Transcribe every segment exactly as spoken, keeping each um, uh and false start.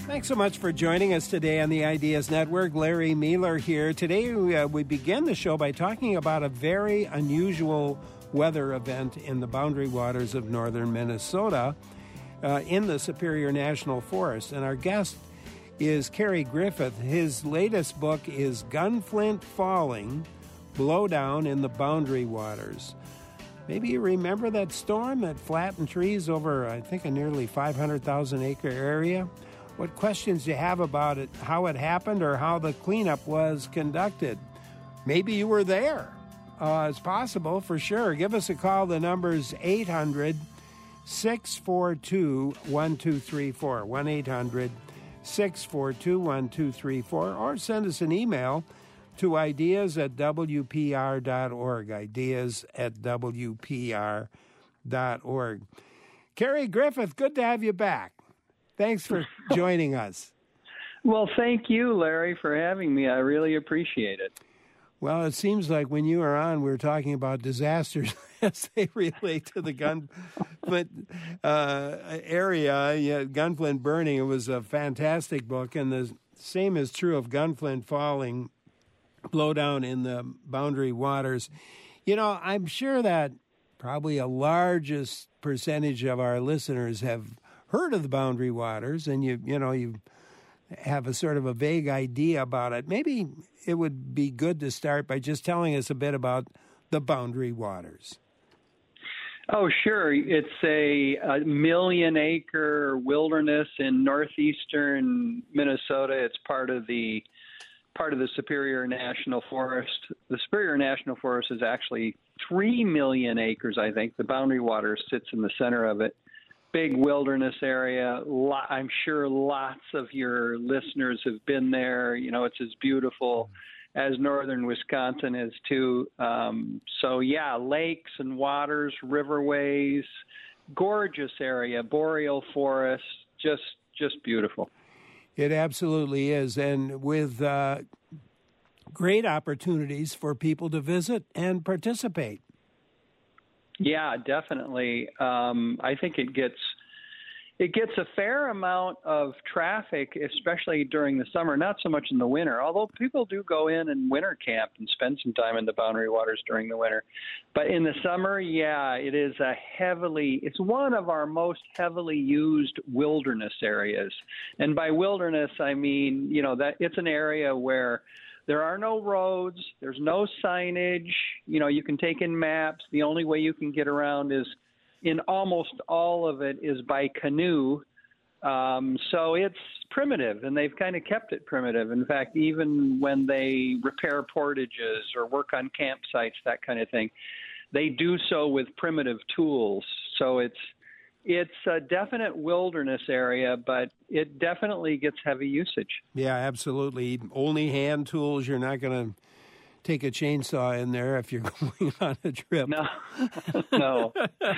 Thanks so much for joining us today on the Ideas Network. Larry Mueller here. Today uh, we begin the show by talking about a very unusual weather event in the boundary waters of northern Minnesota uh, in the Superior National Forest. And our guest is Kerry Griffith. His latest book is Gunflint Falling, Blowdown in the Boundary Waters. Maybe you remember that storm that flattened trees over, I think, a nearly five hundred thousand acre area? What questions do you have about it, how it happened, or how the cleanup was conducted? Maybe you were there. Uh, it's possible, for sure. Give us a call. The number's eight hundred, six four two, one two three four, one eight hundred, six four two, one two three four, or send us an email to ideas at w p r dot org, ideas at w p r dot org. Kerry Griffith, good to have you back. Thanks for joining us. Well, thank you, Larry, for having me. I really appreciate it. Well, it seems like when you were on, we were talking about disasters as they relate to the Gunflint uh, area, yeah, Gunflint burning. It was a fantastic book, and the same is true of Gunflint Falling, Blowdown in the Boundary Waters. You know, I'm sure that probably a largest percentage of our listeners have heard of the Boundary Waters, and you you know you have a sort of a vague idea about it. Maybe it would be good to start by just telling us a bit about the Boundary Waters. Oh, sure. It's a, a million acre wilderness in northeastern Minnesota. It's part of the part of the Superior National Forest. The Superior National Forest is actually three million acres, I think. The Boundary Waters sits in the center of it. Big wilderness area. I'm sure lots of your listeners have been there. You know, it's as beautiful as northern Wisconsin is too. Um, so, yeah, lakes and waters, riverways, gorgeous area, boreal forest, just just beautiful. It absolutely is, and with uh, great opportunities for people to visit and participate. Yeah, definitely. Um, I think it gets it gets a fair amount of traffic, especially during the summer, not so much in the winter, although people do go in and winter camp and spend some time in the Boundary Waters during the winter. But in the summer, yeah, it is a heavily, it's one of our most heavily used wilderness areas. And by wilderness, I mean, you know, that it's an area where there are no roads. There's no signage. You know, you can take in maps. The only way you can get around is, in almost all of it, is by canoe. Um, so it's primitive, and they've kind of kept it primitive. In fact, even when they repair portages or work on campsites, that kind of thing, they do so with primitive tools. So it's It's a definite wilderness area, but it definitely gets heavy usage. Yeah, absolutely. Only hand tools. You're not going to take a chainsaw in there if you're going on a trip. No, no.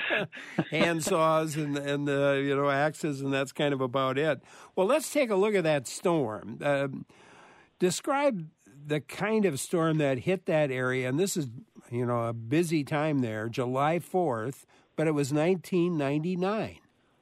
Hand saws and and uh, you know axes, and that's kind of about it. Well, let's take a look at that storm. Uh, describe the kind of storm that hit that area, and this is you know a busy time there, July fourth. But it was nineteen ninety-nine.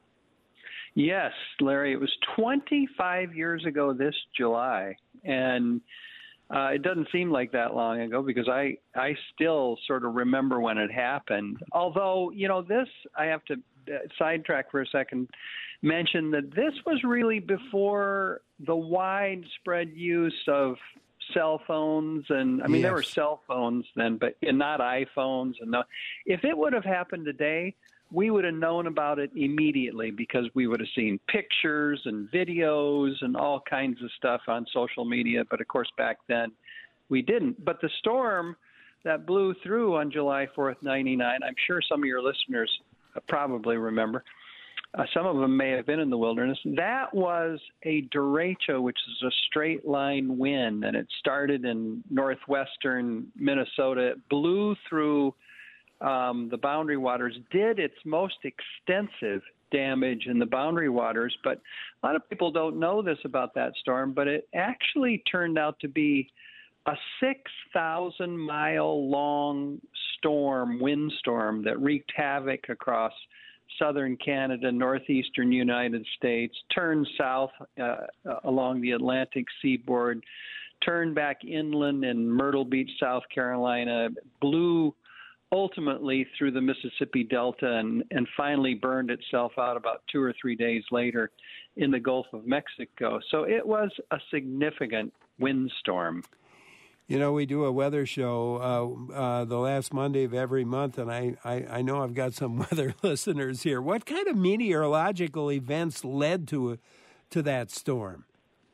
Yes, Larry, it was twenty-five years ago this July. And uh, it doesn't seem like that long ago because I, I still sort of remember when it happened. Although, you know, this, I have to uh, sidetrack for a second, mention that this was really before the widespread use of cell phones, and I mean, yes. There were cell phones then, but not iPhones. And no, if it would have happened today, we would have known about it immediately because we would have seen pictures and videos and all kinds of stuff on social media. But of course, back then we didn't. But the storm that blew through on July fourth, ninety-nine, I'm sure some of your listeners probably remember. Uh, some of them may have been in the wilderness. That was a derecho, which is a straight line wind, and it started in northwestern Minnesota. It blew through um, the Boundary Waters, did its most extensive damage in the Boundary Waters, but a lot of people don't know this about that storm, but it actually turned out to be a six thousand mile long storm, windstorm that wreaked havoc across southern Canada, northeastern United States, turned south uh, along the Atlantic seaboard, turned back inland in Myrtle Beach, South Carolina, blew ultimately through the Mississippi Delta, and, and finally burned itself out about two or three days later in the Gulf of Mexico. So it was a significant windstorm. You know, we do a weather show uh, uh, the last Monday of every month, and I, I, I know I've got some weather listeners here. What kind of meteorological events led to, to that storm?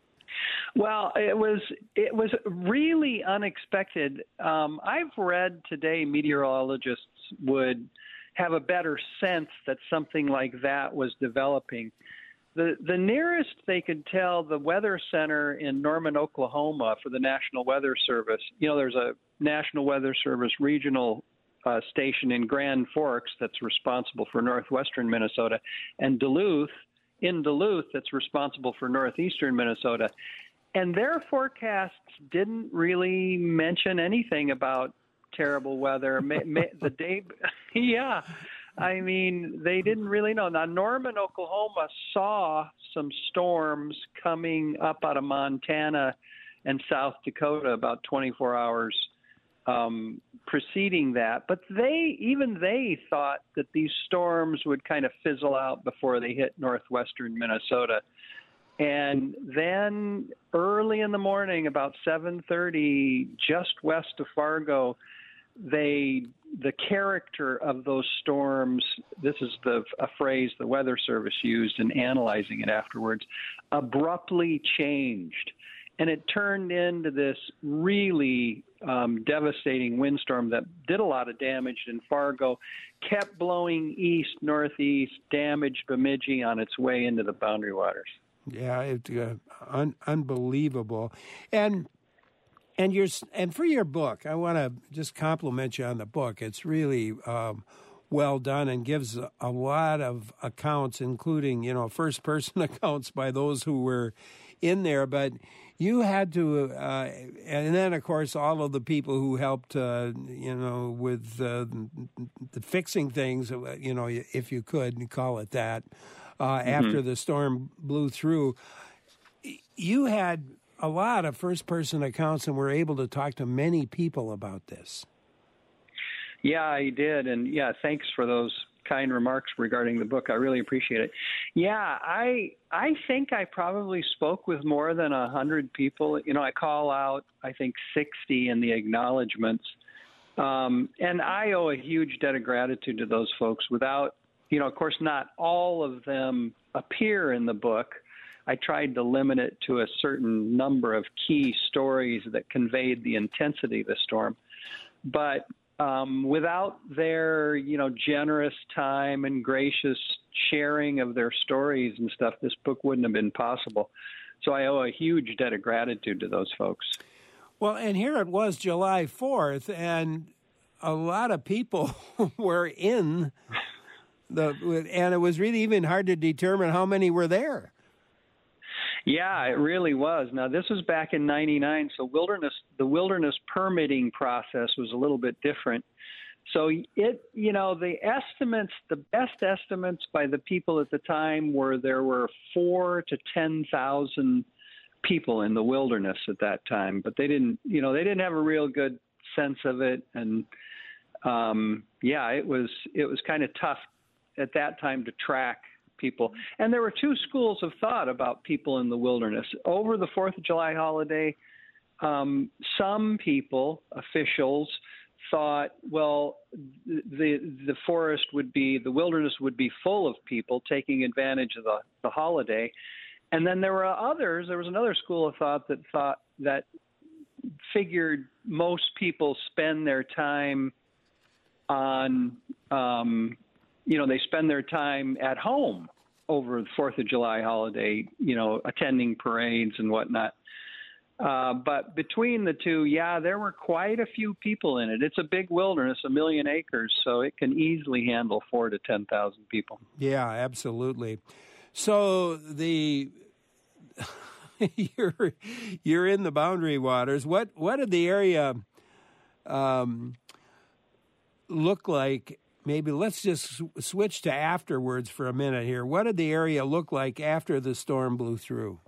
Well, it was it was really unexpected. Um, I've read today meteorologists would have a better sense that something like that was developing. The the nearest they could tell the Weather Center in Norman, Oklahoma, for the National Weather Service. You know, there's a National Weather Service regional uh, station in Grand Forks that's responsible for northwestern Minnesota, and Duluth in Duluth that's responsible for northeastern Minnesota. And their forecasts didn't really mention anything about terrible weather. May, may, the day, yeah, I mean, they didn't really know. Now, Norman, Oklahoma saw some storms coming up out of Montana and South Dakota about twenty-four hours um, preceding that. But they, even they thought that these storms would kind of fizzle out before they hit northwestern Minnesota. And then early in the morning, about seven thirty, just west of Fargo, they the character of those storms, this is the a phrase the Weather Service used in analyzing it afterwards, abruptly changed. And it turned into this really um, devastating windstorm that did a lot of damage in Fargo, kept blowing east, northeast, damaged Bemidji on its way into the Boundary Waters. Yeah, it's uh, un- unbelievable. And and your and for your book, I want to just compliment you on the book. It's really um, well done and gives a, a lot of accounts, including, you know, first-person accounts by those who were in there. But you had to, uh, and then, of course, all of the people who helped, uh, you know, with uh, the fixing things, you know, if you could call it that. Uh, mm-hmm. After the storm blew through, you had a lot of first-person accounts and were able to talk to many people about this. Yeah, I did. And, yeah, thanks for those kind remarks regarding the book. I really appreciate it. Yeah, I I think I probably spoke with more than one hundred people. You know, I call out, I think, sixty in the acknowledgments. Um, and I owe a huge debt of gratitude to those folks. Without You know, of course, not all of them appear in the book. I tried to limit it to a certain number of key stories that conveyed the intensity of the storm. But um, without their, you know, generous time and gracious sharing of their stories and stuff, this book wouldn't have been possible. So I owe a huge debt of gratitude to those folks. Well, and here it was July fourth, and a lot of people were in The, and it was really even hard to determine how many were there. Yeah, it really was. Now, this was back in ninety-nine, so wilderness the wilderness permitting process was a little bit different. So it, you know, the estimates, the best estimates by the people at the time were there were four to ten thousand people in the wilderness at that time, but they didn't, you know, they didn't have a real good sense of it, and um, yeah, it was it was kind of tough at that time to track people. And there were two schools of thought about people in the wilderness. Over the fourth of July holiday, um, some people, officials, thought, well, the the forest would be, the wilderness would be full of people taking advantage of the, the holiday. And then there were others, there was another school of thought that thought that figured most people spend their time on, um, you know, they spend their time at home over the fourth of July holiday, you know, attending parades and whatnot. Uh, but between the two, yeah, there were quite a few people in it. It's a big wilderness, a million acres, so it can easily handle four to ten thousand people. Yeah, absolutely. So the you're you're in the Boundary Waters. What what did the area um, look like maybe let's just switch to afterwards for a minute here. What did the area look like after the storm blew through?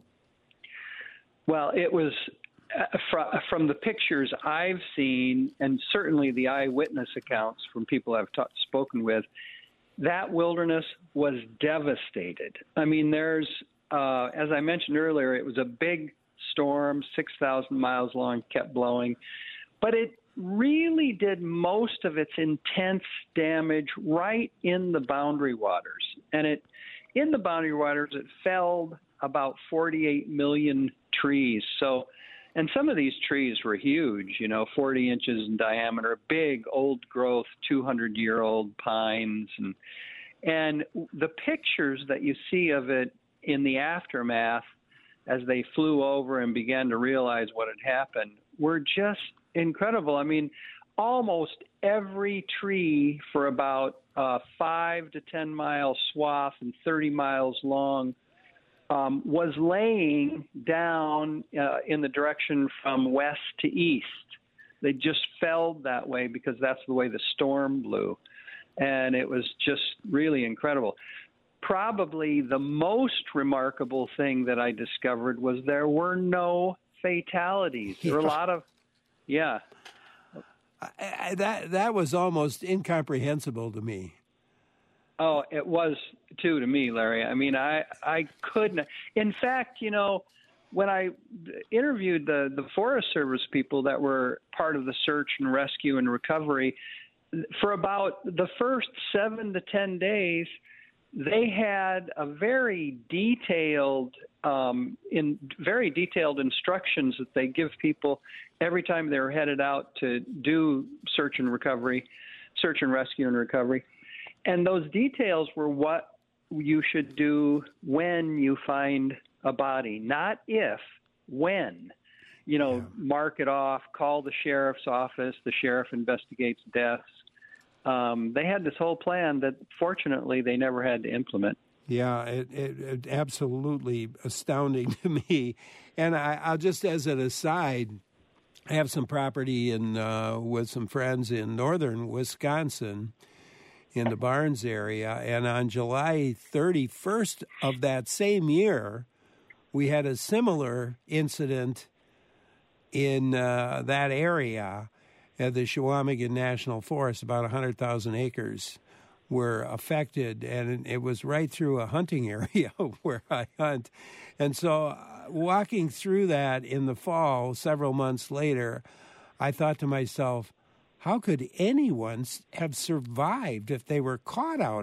Well, it was uh, fr- from the pictures I've seen, and certainly the eyewitness accounts from people I've ta- spoken with, that wilderness was devastated. I mean, there's, uh, as I mentioned earlier, it was a big storm, six thousand miles long, kept blowing, but it really did most of its intense damage right in the boundary waters. And it, in the boundary waters, it felled about forty-eight million trees. So, and some of these trees were huge, you know, forty inches in diameter, big old growth, two hundred year old pines. And, and the pictures that you see of it in the aftermath as they flew over and began to realize what had happened were just incredible. I mean, almost every tree for about a five to ten mile swath and thirty miles long um, was laying down uh, in the direction from west to east. They just felled that way because that's the way the storm blew. And it was just really incredible. Probably the most remarkable thing that I discovered was there were no fatalities. There were a lot of, yeah. I, I, that that was almost incomprehensible to me. Oh, it was too to me, Larry. I mean, I I couldn't. In fact, you know, when I interviewed the the Forest Service people that were part of the search and rescue and recovery, for about the first seven to ten days, they had a very detailed, um, in very detailed instructions that they give people every time they were headed out to do search and recovery, search and rescue and recovery. And those details were what you should do when you find a body, not if, when. You know, yeah. Mark it off, call the sheriff's office, the sheriff investigates deaths. Um, they had this whole plan that, fortunately, they never had to implement. Yeah, it, it, it absolutely astounding to me. And I, I'll just, as an aside, I have some property in uh, with some friends in northern Wisconsin, in the Barnes area, and on July thirty-first of that same year, we had a similar incident in uh, that area. At the Chequamegon National Forest, about one hundred thousand acres were affected, and it was right through a hunting area where I hunt. And so uh, walking through that in the fall, several months later, I thought to myself, how could anyone have survived if they were caught out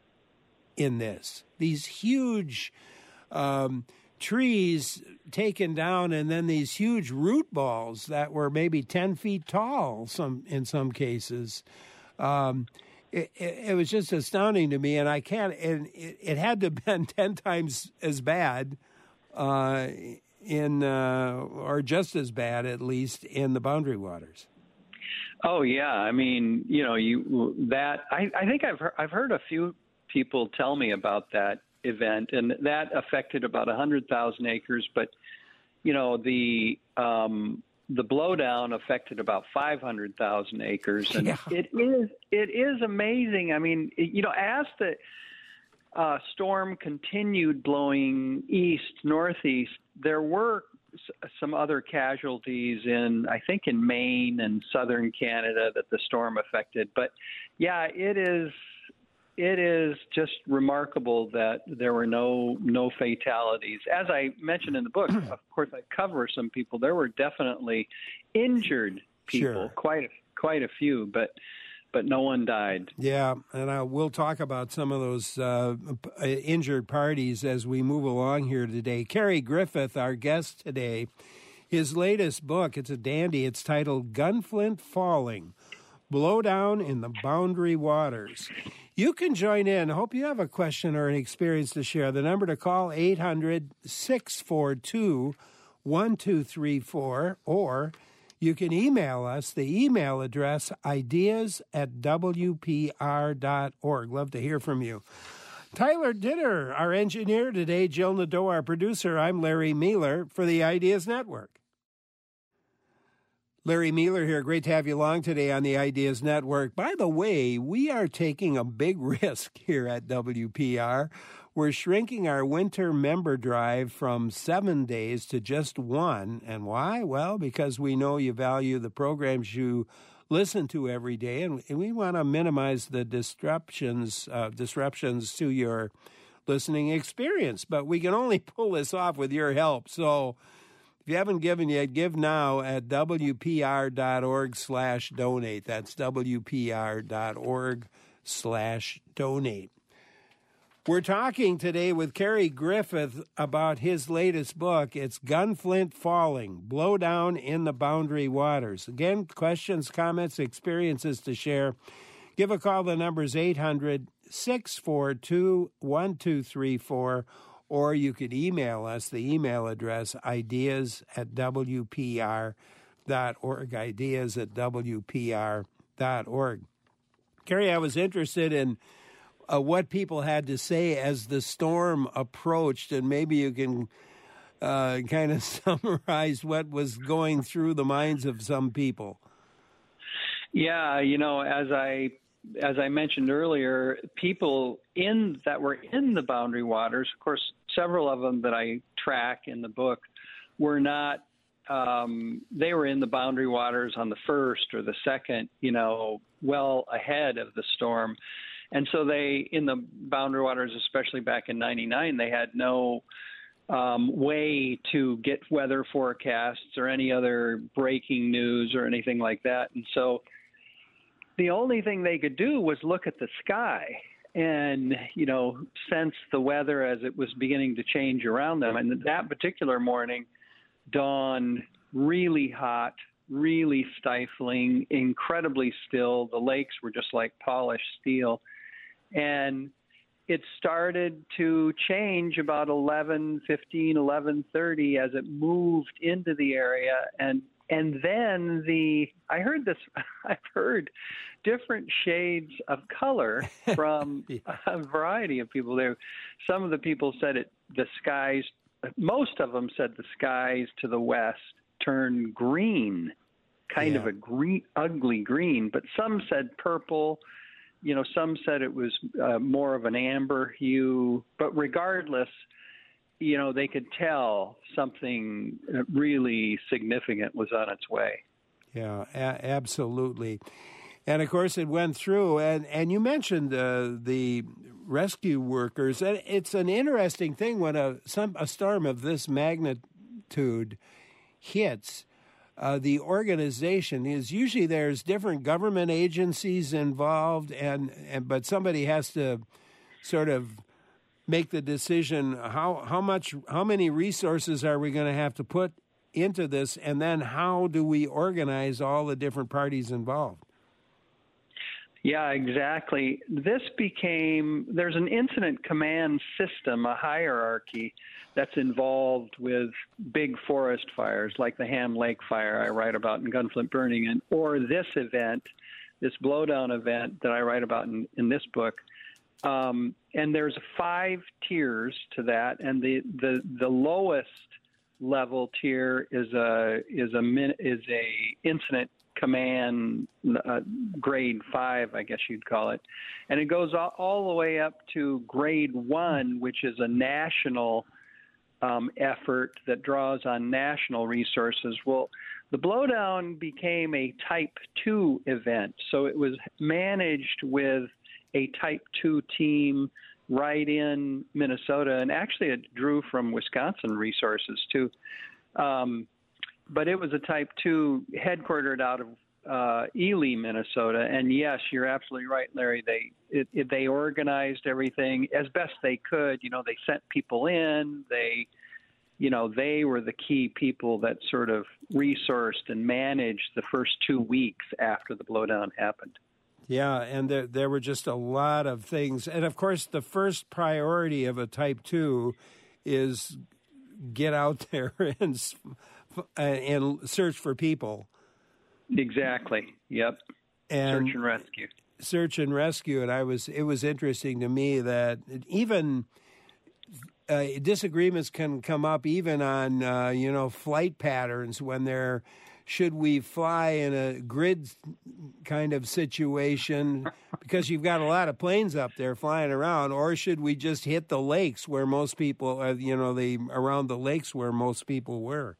in this? These huge um, trees taken down, and then these huge root balls that were maybe ten feet tall some in some cases. Um, it, it, it was just astounding to me, and I can't, and it, it had to have been ten times as bad uh, in, uh, or just as bad at least, in the boundary waters. Oh yeah, I mean, you know, you that I, I think I've heard, I've heard a few people tell me about that event, and that affected about a hundred thousand acres. But you know, the um, the blowdown affected about five hundred thousand acres, and yeah. it is it is amazing. I mean, it, you know, as the uh, storm continued blowing east northeast, there were some other casualties in, I think, in Maine and southern Canada that the storm affected. But yeah, it is it is just remarkable that there were no no fatalities. As I mentioned in the book, of course, I cover some people. There were definitely injured people, sure. quite a, quite a few, but but no one died. Yeah, and I, we'll talk about some of those uh, injured parties as we move along here today. Kerry Griffith, our guest today, his latest book, it's a dandy. It's titled Gunflint Falling, Blowdown in the Boundary Waters. You can join in. I hope you have a question or an experience to share. The number to call, eight hundred, six four two, one two three four, or you can email us. The email address, ideas at w p r dot org. Love to hear from you. Tyler Ditter, our engineer today, Jill Nadeau, our producer. I'm Larry Mealer for the Ideas Network. Larry Mealer here. Great to have you along today on the Ideas Network. By the way, we are taking a big risk here at W P R. We're shrinking our winter member drive from seven days to just one. And why? Well, because we know you value the programs you listen to every day, and we want to minimize the disruptions, uh, disruptions to your listening experience. But we can only pull this off with your help. So if you haven't given yet, give now at W P R dot org slash donate. That's W P R dot org slash donate. We're talking today with Kerry Griffith about his latest book. It's Gunflint Falling, Blowdown in the Boundary Waters. Again, questions, comments, experiences to share. Give a call. The number is eight hundred, six four two, one two three four, or you could email us. The email address, ideas at W P R dot org, ideas at W P R dot org. Kerry, I was interested in Uh, what people had to say as the storm approached, and maybe you can uh, kind of summarize what was going through the minds of some people. Yeah, you know, as I as I mentioned earlier, people in that were in the Boundary Waters, of course, several of them that I track in the book were not. Um, they were in the Boundary Waters on the first or the second, you know, well ahead of the storm. And so they, in the Boundary Waters, especially back in ninety-nine, they had no um, way to get weather forecasts or any other breaking news or anything like that. And so the only thing they could do was look at the sky and, you know, sense the weather as it was beginning to change around them. And that particular morning, dawn really hot, really stifling, incredibly still. The lakes were just like polished steel. And it started to change about eleven fifteen, eleven thirty as it moved into the area. And and then the, I heard this, I've heard different shades of color from yeah. a variety of people there. Some of the people said it, the skies, most of them said the skies to the west turned green, kind yeah. of a green, ugly green, but some said purple. You know, some said it was uh, more of an amber hue, but regardless, you know, they could tell something really significant was on its way. Yeah, a- absolutely. And of course, it went through. And, and you mentioned uh, the rescue workers. And it's an interesting thing when a some a storm of this magnitude hits. Uh, the organization is usually there's different government agencies involved, and, and but somebody has to sort of make the decision how how much how many resources are we going to have to put into this, and then how do we organize all the different parties involved? Yeah, exactly. This became, there's an incident command system, a hierarchy that's involved with big forest fires like the Ham Lake fire I write about in Gunflint Burning, and or this event, this blowdown event that I write about in, in this book. Um, and there's five tiers to that, and the, the, the lowest level tier is a is a min, is a incident command uh, grade five, I guess you'd call it, and it goes all, all the way up to grade one, which is a national um, effort that draws on national resources. Well, the blowdown became a type two event, so it was managed with a type two team right in Minnesota, and actually it drew from Wisconsin resources too. Um, but it was a type two headquartered out of uh, Ely, Minnesota. And yes, you're absolutely right, Larry. They it, it, they organized everything as best they could. You know, they sent people in. They, you know, they were the key people that sort of resourced and managed the first two weeks after the blowdown happened. Yeah, and there there were just a lot of things. And, of course, the first priority of a type two is get out there and and search for people. Exactly. Yep. And search and rescue. Search and rescue. And I was it was interesting to me that even uh, disagreements can come up even on, uh, you know, flight patterns when they're should we fly in a grid kind of situation because you've got a lot of planes up there flying around, or should we just hit the lakes where most people, uh, you know, the around the lakes where most people were?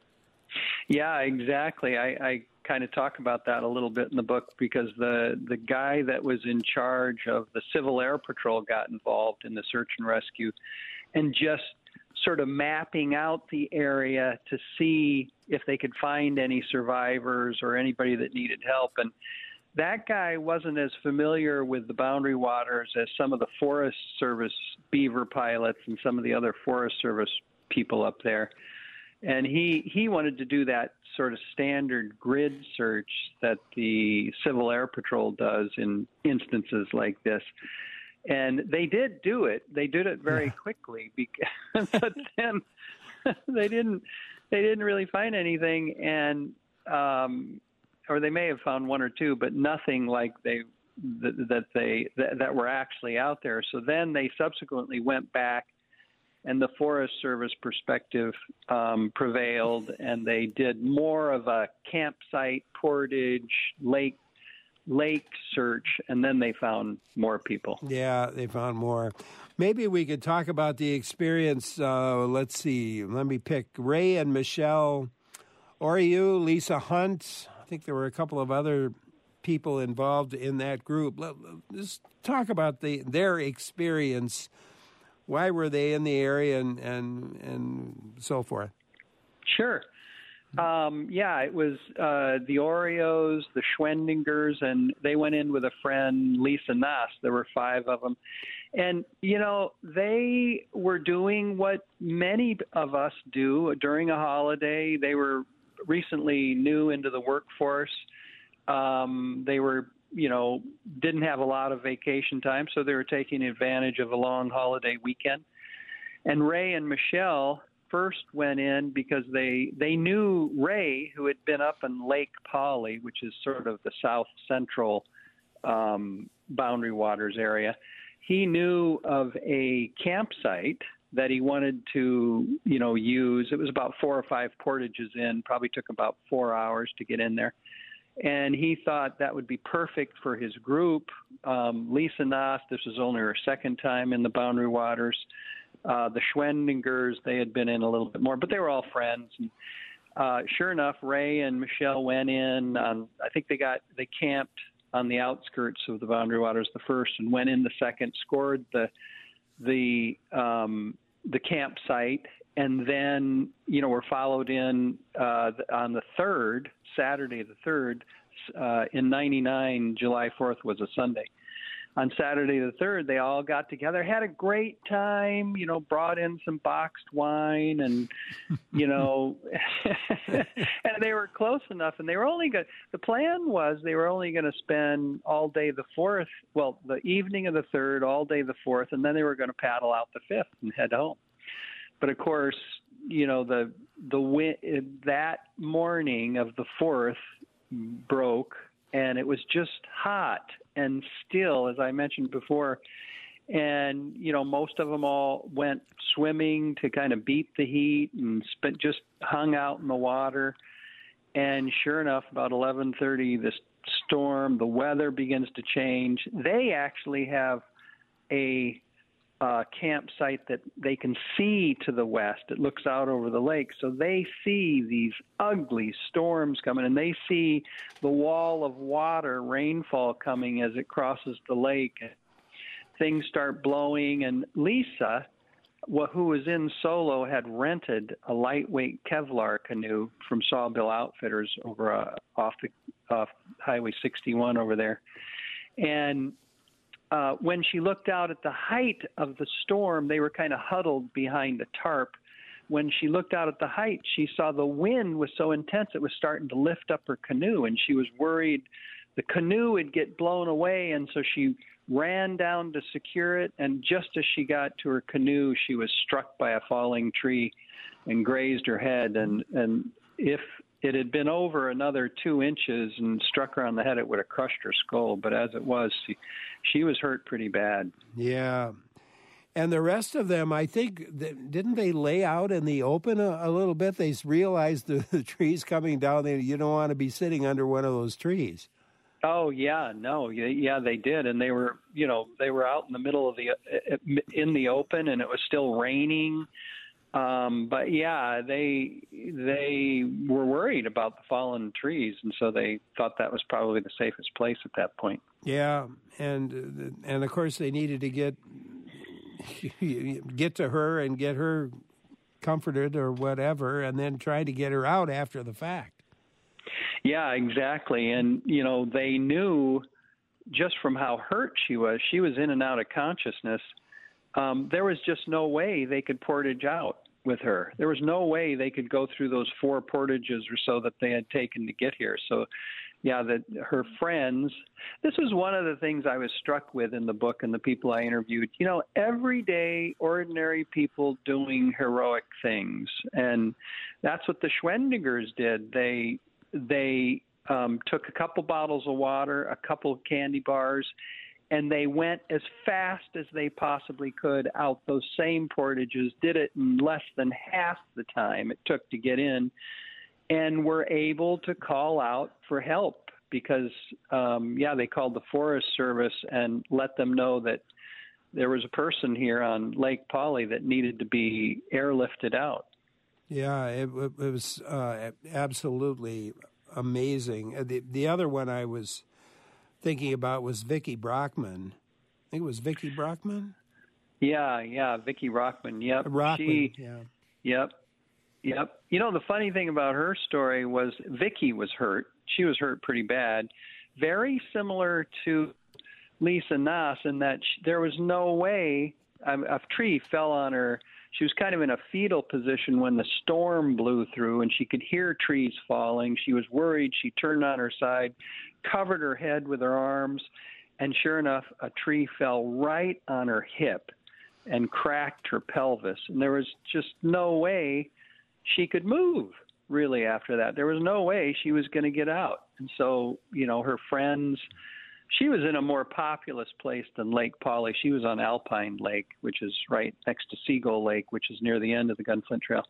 Yeah, exactly. I, I kind of talk about that a little bit in the book because the, the guy that was in charge of the Civil Air Patrol got involved in the search and rescue and just sort of mapping out the area to see if they could find any survivors or anybody that needed help. And that guy wasn't as familiar with the Boundary Waters as some of the Forest Service beaver pilots and some of the other Forest Service people up there. And he, he wanted to do that sort of standard grid search that the Civil Air Patrol does in instances like this. And they did do it. They did it very yeah. quickly, because, but then they didn't. They didn't really find anything, and um, or they may have found one or two, but nothing like they that, that they that, that were actually out there. So then they subsequently went back, and the Forest Service perspective um, prevailed, and they did more of a campsite, portage, lake. lake search, and then they found more people. Yeah, they found more. Maybe we could talk about the experience. Uh, let's see. Let me pick Ray and Michelle Oriu, Lisa Hunt. I think there were a couple of other people involved in that group. Let's talk about the their experience. Why were they in the area and, and, and so forth? Sure. Um, yeah, it was uh, the Oreos, the Schwendingers, and they went in with a friend, Lisa Nass. There were five of them. And, you know, they were doing what many of us do during a holiday. They were recently new into the workforce. Um, they were, you know, didn't have a lot of vacation time, so they were taking advantage of a long holiday weekend. And Ray and Michelle first went in because they they knew Ray, who had been up in Lake Polly, which is sort of the south central um, Boundary Waters area. He knew of a campsite that he wanted to, you know, use. It was about four or five portages in, probably took about four hours to get in there. And he thought that would be perfect for his group. Um, Lisa Nass, this was only her second time in the Boundary Waters. Uh, the Schwendingers, they had been in a little bit more, but they were all friends. And, uh, sure enough, Ray and Michelle went in. On, I think they got they camped on the outskirts of the Boundary Waters the first, and went in the second, scored the the um, the campsite, and then you know were followed in uh, on the third, Saturday the third, uh, in ninety-nine. July fourth was a Sunday. On Saturday the third, they all got together, had a great time, you know, brought in some boxed wine and, you know, and they were close enough. And they were only going the plan was they were only going to spend all day the fourth, well, the evening of the third, all day the fourth, and then they were going to paddle out the fifth and head home. But of course, you know, the, the wind, that morning of the fourth broke, and it was just hot and still, as I mentioned before. And, you know, most of them all went swimming to kind of beat the heat and spent, just hung out in the water. And sure enough, about eleven thirty, this storm, the weather begins to change. They actually have a uh, campsite that they can see to the west. It looks out over the lake. So they see these ugly storms coming, and they see the wall of water, rainfall coming as it crosses the lake. Things start blowing, and Lisa, who was in solo, had rented a lightweight Kevlar canoe from Sawbill Outfitters over uh, off the off Highway sixty-one over there. And Uh, when she looked out at the height of the storm, they were kind of huddled behind a tarp. When she looked out at the height, she saw the wind was so intense it was starting to lift up her canoe, and she was worried the canoe would get blown away, and so she ran down to secure it, and just as she got to her canoe, she was struck by a falling tree and grazed her head, and, and if it had been over another two inches and struck her on the head, it would have crushed her skull. But as it was, she, she was hurt pretty bad. Yeah. And the rest of them, I think, didn't they lay out in the open a, a little bit? They realized the, the trees coming down, they, you don't want to be sitting under one of those trees. Oh yeah, no, yeah, they did, and they were, you know, they were out in the middle of the in the open, and it was still raining. Um, but yeah, they they were worried about the fallen trees, and so they thought that was probably the safest place at that point. Yeah, and and of course they needed to get get to her and get her comforted or whatever, and then try to get her out after the fact. Yeah, exactly. And, you know, they knew just from how hurt she was, she was in and out of consciousness. Um, there was just no way they could portage out with her. There was no way they could go through those four portages or so that they had taken to get here. So, yeah, that her friends, this was one of the things I was struck with in the book and the people I interviewed. You know, everyday, ordinary people doing heroic things. And that's what the Schwendingers did. They They um, took a couple bottles of water, a couple of candy bars, and they went as fast as they possibly could out those same portages, did it in less than half the time it took to get in, and were able to call out for help because, um, yeah, they called the Forest Service and let them know that there was a person here on Lake Polly that needed to be airlifted out. Yeah, it, it was uh, absolutely amazing. The the other one I was thinking about was Vicki Brockman. I think it was Vicki Brockman. Yeah, yeah, Vicki Rockman. Yep. Rockman. She, yeah. Yep. Yep. You know, the funny thing about her story was Vicki was hurt. She was hurt pretty bad. Very similar to Lisa Nass in that she, there was no way a, a tree fell on her. She was kind of in a fetal position when the storm blew through, and she could hear trees falling. She was worried. She turned on her side, covered her head with her arms, and sure enough, a tree fell right on her hip and cracked her pelvis. And there was just no way she could move, really, after that. There was no way she was going to get out. And so, you know, her friends... She was in a more populous place than Lake Polly. She was on Alpine Lake, which is right next to Seagull Lake, which is near the end of the Gunflint Trail.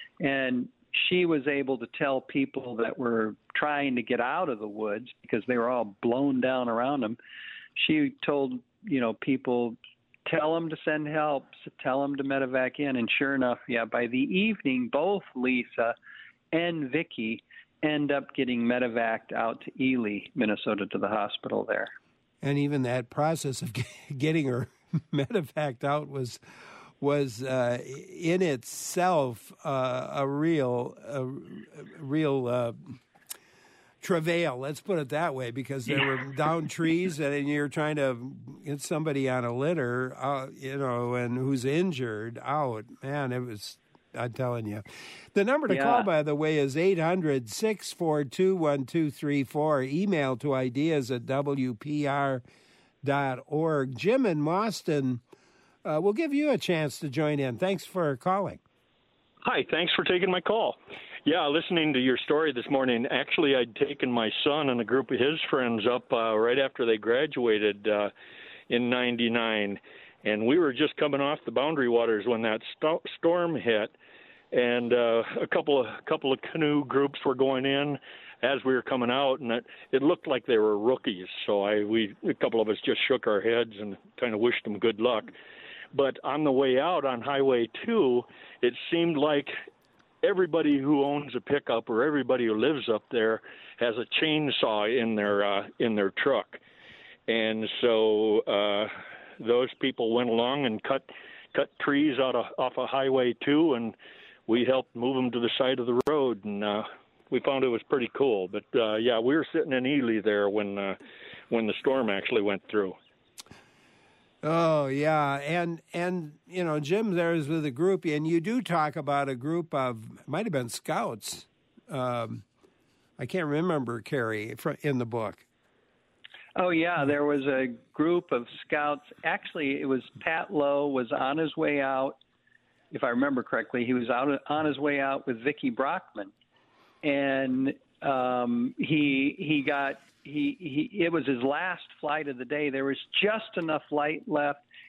And she was able to tell people that were trying to get out of the woods because they were all blown down around them. She told, you know, people, tell them to send help, tell them to medevac in. And sure enough, yeah, by the evening, both Lisa and Vicki end up getting medevaced out to Ely, Minnesota, to the hospital there. And even that process of getting her medevaced out was was uh, in itself uh, a real a, a real uh, travail. Let's put it that way, because there were down trees, and you're trying to get somebody on a litter, uh, you know, and who's injured out. Man, it was. I'm telling you. The number to yeah. call, by the way, is eight hundred, six four two, one two three four. Email to ideas at w p r dot org. Jim in Mauston, uh, we'll give you a chance to join in. Thanks for calling. Hi, thanks for taking my call. Yeah, listening to your story this morning, actually I'd taken my son and a group of his friends up uh, right after they graduated uh, in ninety-nine. And we were just coming off the Boundary Waters when that st- storm hit, and uh, a couple of couple of canoe groups were going in as we were coming out, and it, it looked like they were rookies. So I we a couple of us just shook our heads and kind of wished them good luck. But on the way out on Highway two, it seemed like everybody who owns a pickup or everybody who lives up there has a chainsaw in their uh, in their truck, and so. Uh, Those people went along and cut cut trees out of off of Highway two, and we helped move them to the side of the road, and uh, we found it was pretty cool. But uh, yeah, we were sitting in Ely there when uh, when the storm actually went through. Oh yeah, and and you know, Jim there is with a group, and you do talk about a group of, it might have been scouts. Um, I can't remember, Carrie, in the book. Oh, yeah, there was a group of scouts. Actually, it was Pat Lowe was on his way out. If I remember correctly, he was out on his way out with Vicki Brockman. And um, he he got, he, he it was his last flight of the day. There was just enough light left.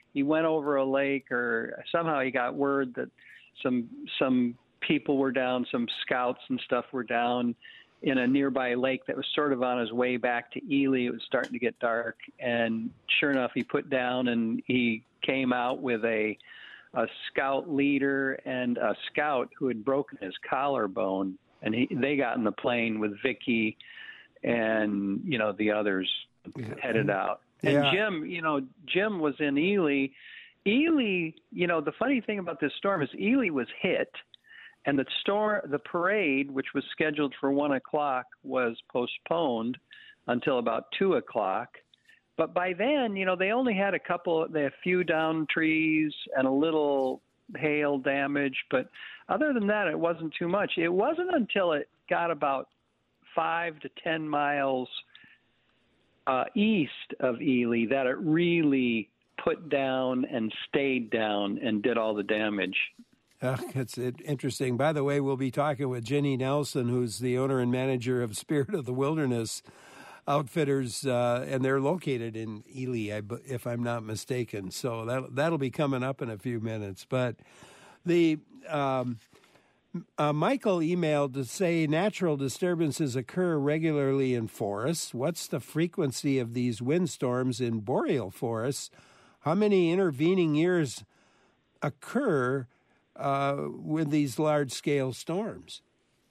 he went over a lake, or somehow he got word that some some people were down, some scouts and stuff were down in a nearby lake that was sort of on his way back to Ely. It was starting to get dark, and sure enough, he put down and he came out with a a scout leader and a scout who had broken his collarbone, and he they got in the plane with Vicky and, you know, the others headed out. And yeah. Jim, you know, Jim was in Ely. Ely, you know, the funny thing about this storm is Ely was hit, and the storm, the parade, which was scheduled for one o'clock, was postponed until about two o'clock. But by then, you know, they only had a couple, they had a few downed trees and a little hail damage. But other than that, it wasn't too much. It wasn't until it got about five to ten miles uh, east of Ely that it really put down and stayed down and did all the damage. Uh, it's interesting. By the way, we'll be talking with Jenny Nelson, who's the owner and manager of Spirit of the Wilderness Outfitters, uh, and they're located in Ely, if I'm not mistaken. So that that'll be coming up in a few minutes. But the um, uh, Michael emailed to say natural disturbances occur regularly in forests. What's the frequency of these windstorms in boreal forests? How many intervening years occur uh, with these large-scale storms?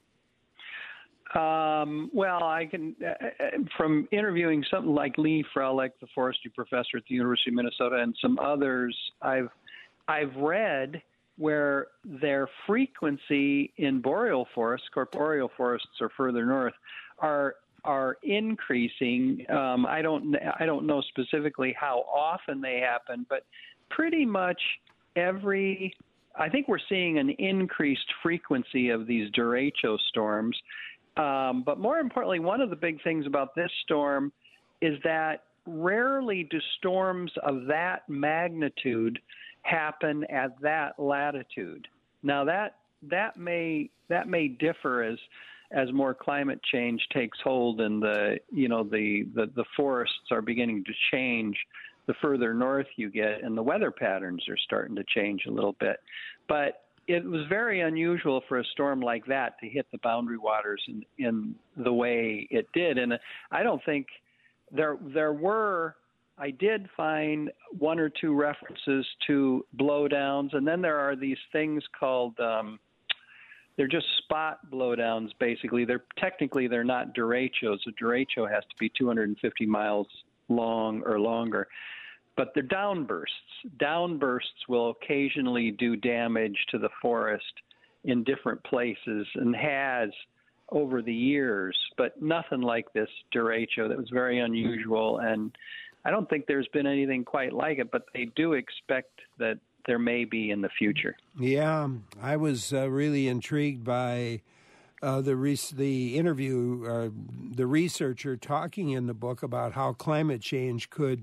Um, well, I can, uh, from interviewing something like Lee Frelick, the forestry professor at the University of Minnesota, and some others, I've I've read where their frequency in boreal forests, corporeal forests are further north, are are increasing. Um, I don't I don't know specifically how often they happen, but pretty much every. I think we're seeing an increased frequency of these derecho storms. Um, but more importantly, one of the big things about this storm is that rarely do storms of that magnitude happen at that latitude. Now that that may that may differ as as more climate change takes hold and the you know the, the, the forests are beginning to change the further north you get, and the weather patterns are starting to change a little bit. But it was very unusual for a storm like that to hit the boundary waters in, in the way it did. And I don't think there there were, I did find one or two references to blowdowns, and then there are these things called, um, they're just spot blowdowns, basically. They're technically, they're not derechos. A derecho has to be two hundred fifty miles long or longer. But they're downbursts. Downbursts will occasionally do damage to the forest in different places and has over the years, but nothing like this derecho. That was very unusual, and I don't think there's been anything quite like it, but they do expect that there may be in the future. Yeah, I was uh, really intrigued by uh, the re- the interview, uh, the researcher talking in the book about how climate change could,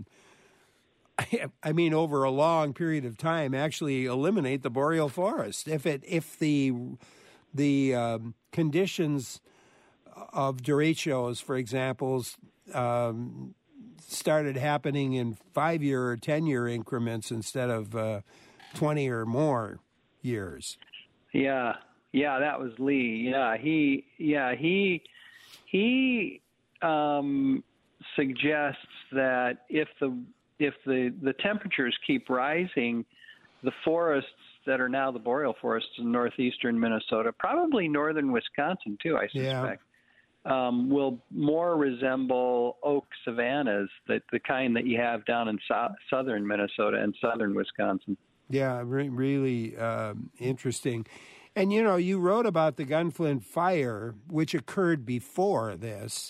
I mean, over a long period of time, actually eliminate the boreal forest. If it, if the the um, conditions of derechos, for example, um, started happening in five-year or ten-year increments instead of uh, twenty or more years. Yeah, yeah, that was Lee. Yeah, he, yeah, he, he um, suggests that if the If the, the temperatures keep rising, the forests that are now the boreal forests in northeastern Minnesota, probably northern Wisconsin too, I suspect, yeah. um, will more resemble oak savannas, that the kind that you have down in so- southern Minnesota and southern Wisconsin. Yeah, re- really um, interesting. And, you know, you wrote about the Gunflint fire, which occurred before this.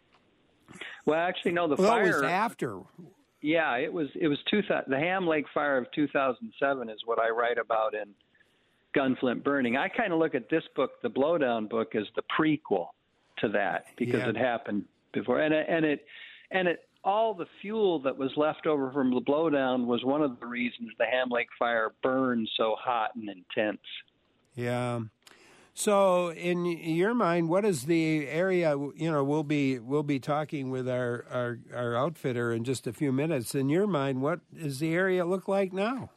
Well, actually, no, the well, fire... it was after... Yeah, it was it was two, the Ham Lake Fire of two thousand seven is what I write about in Gunflint Burning. I kind of look at this book, the Blowdown book, as the prequel to that because yeah. it happened before, and it, and it and it all the fuel that was left over from the Blowdown was one of the reasons the Ham Lake Fire burned so hot and intense. Yeah. So, in your mind, what is the area? You know, we'll be we'll be talking with our, our, our outfitter in just a few minutes. In your mind, what does the area look like now?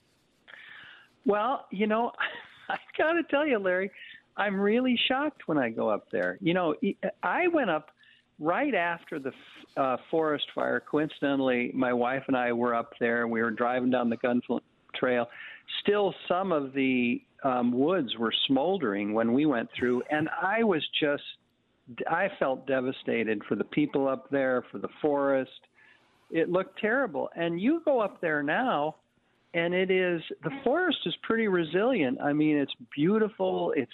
Well, you know, I got to tell you, Larry, I'm really shocked when I go up there. You know, I went up right after the uh, forest fire. Coincidentally, my wife and I were up there. We were driving down the Gunflint Trail. Still, some of the um, woods were smoldering when we went through, and I was just, I felt devastated for the people up there, for the forest. It looked terrible. And you go up there now, and it is, the forest is pretty resilient. I mean, it's beautiful. It's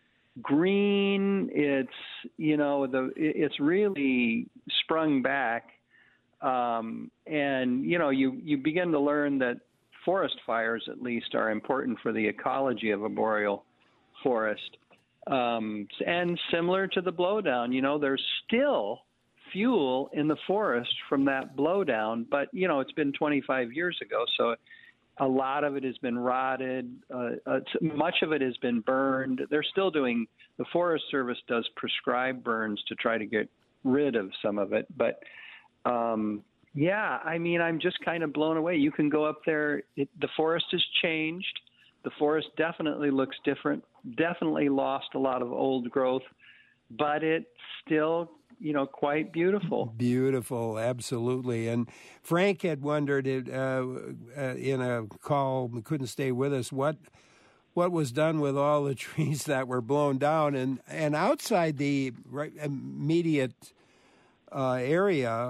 green. It's, you know, the it's really sprung back. Um, and, you know, you, you begin to learn that forest fires, at least, are important for the ecology of a boreal forest. Um, and similar to the blowdown, you know, there's still fuel in the forest from that blowdown, but, you know, it's been twenty-five years ago, so a lot of it has been rotted. Uh, uh, much of it has been burned. They're still doing, the Forest Service does prescribed burns to try to get rid of some of it. But, um, yeah, I mean, I'm just kind of blown away. You can go up there. It, the forest has changed. The forest definitely looks different, definitely lost a lot of old growth, but it's still, you know, quite beautiful. Beautiful, absolutely. And Frank had wondered it, uh, uh, in a call, couldn't stay with us, what what was done with all the trees that were blown down. And, and outside the right, immediate uh, area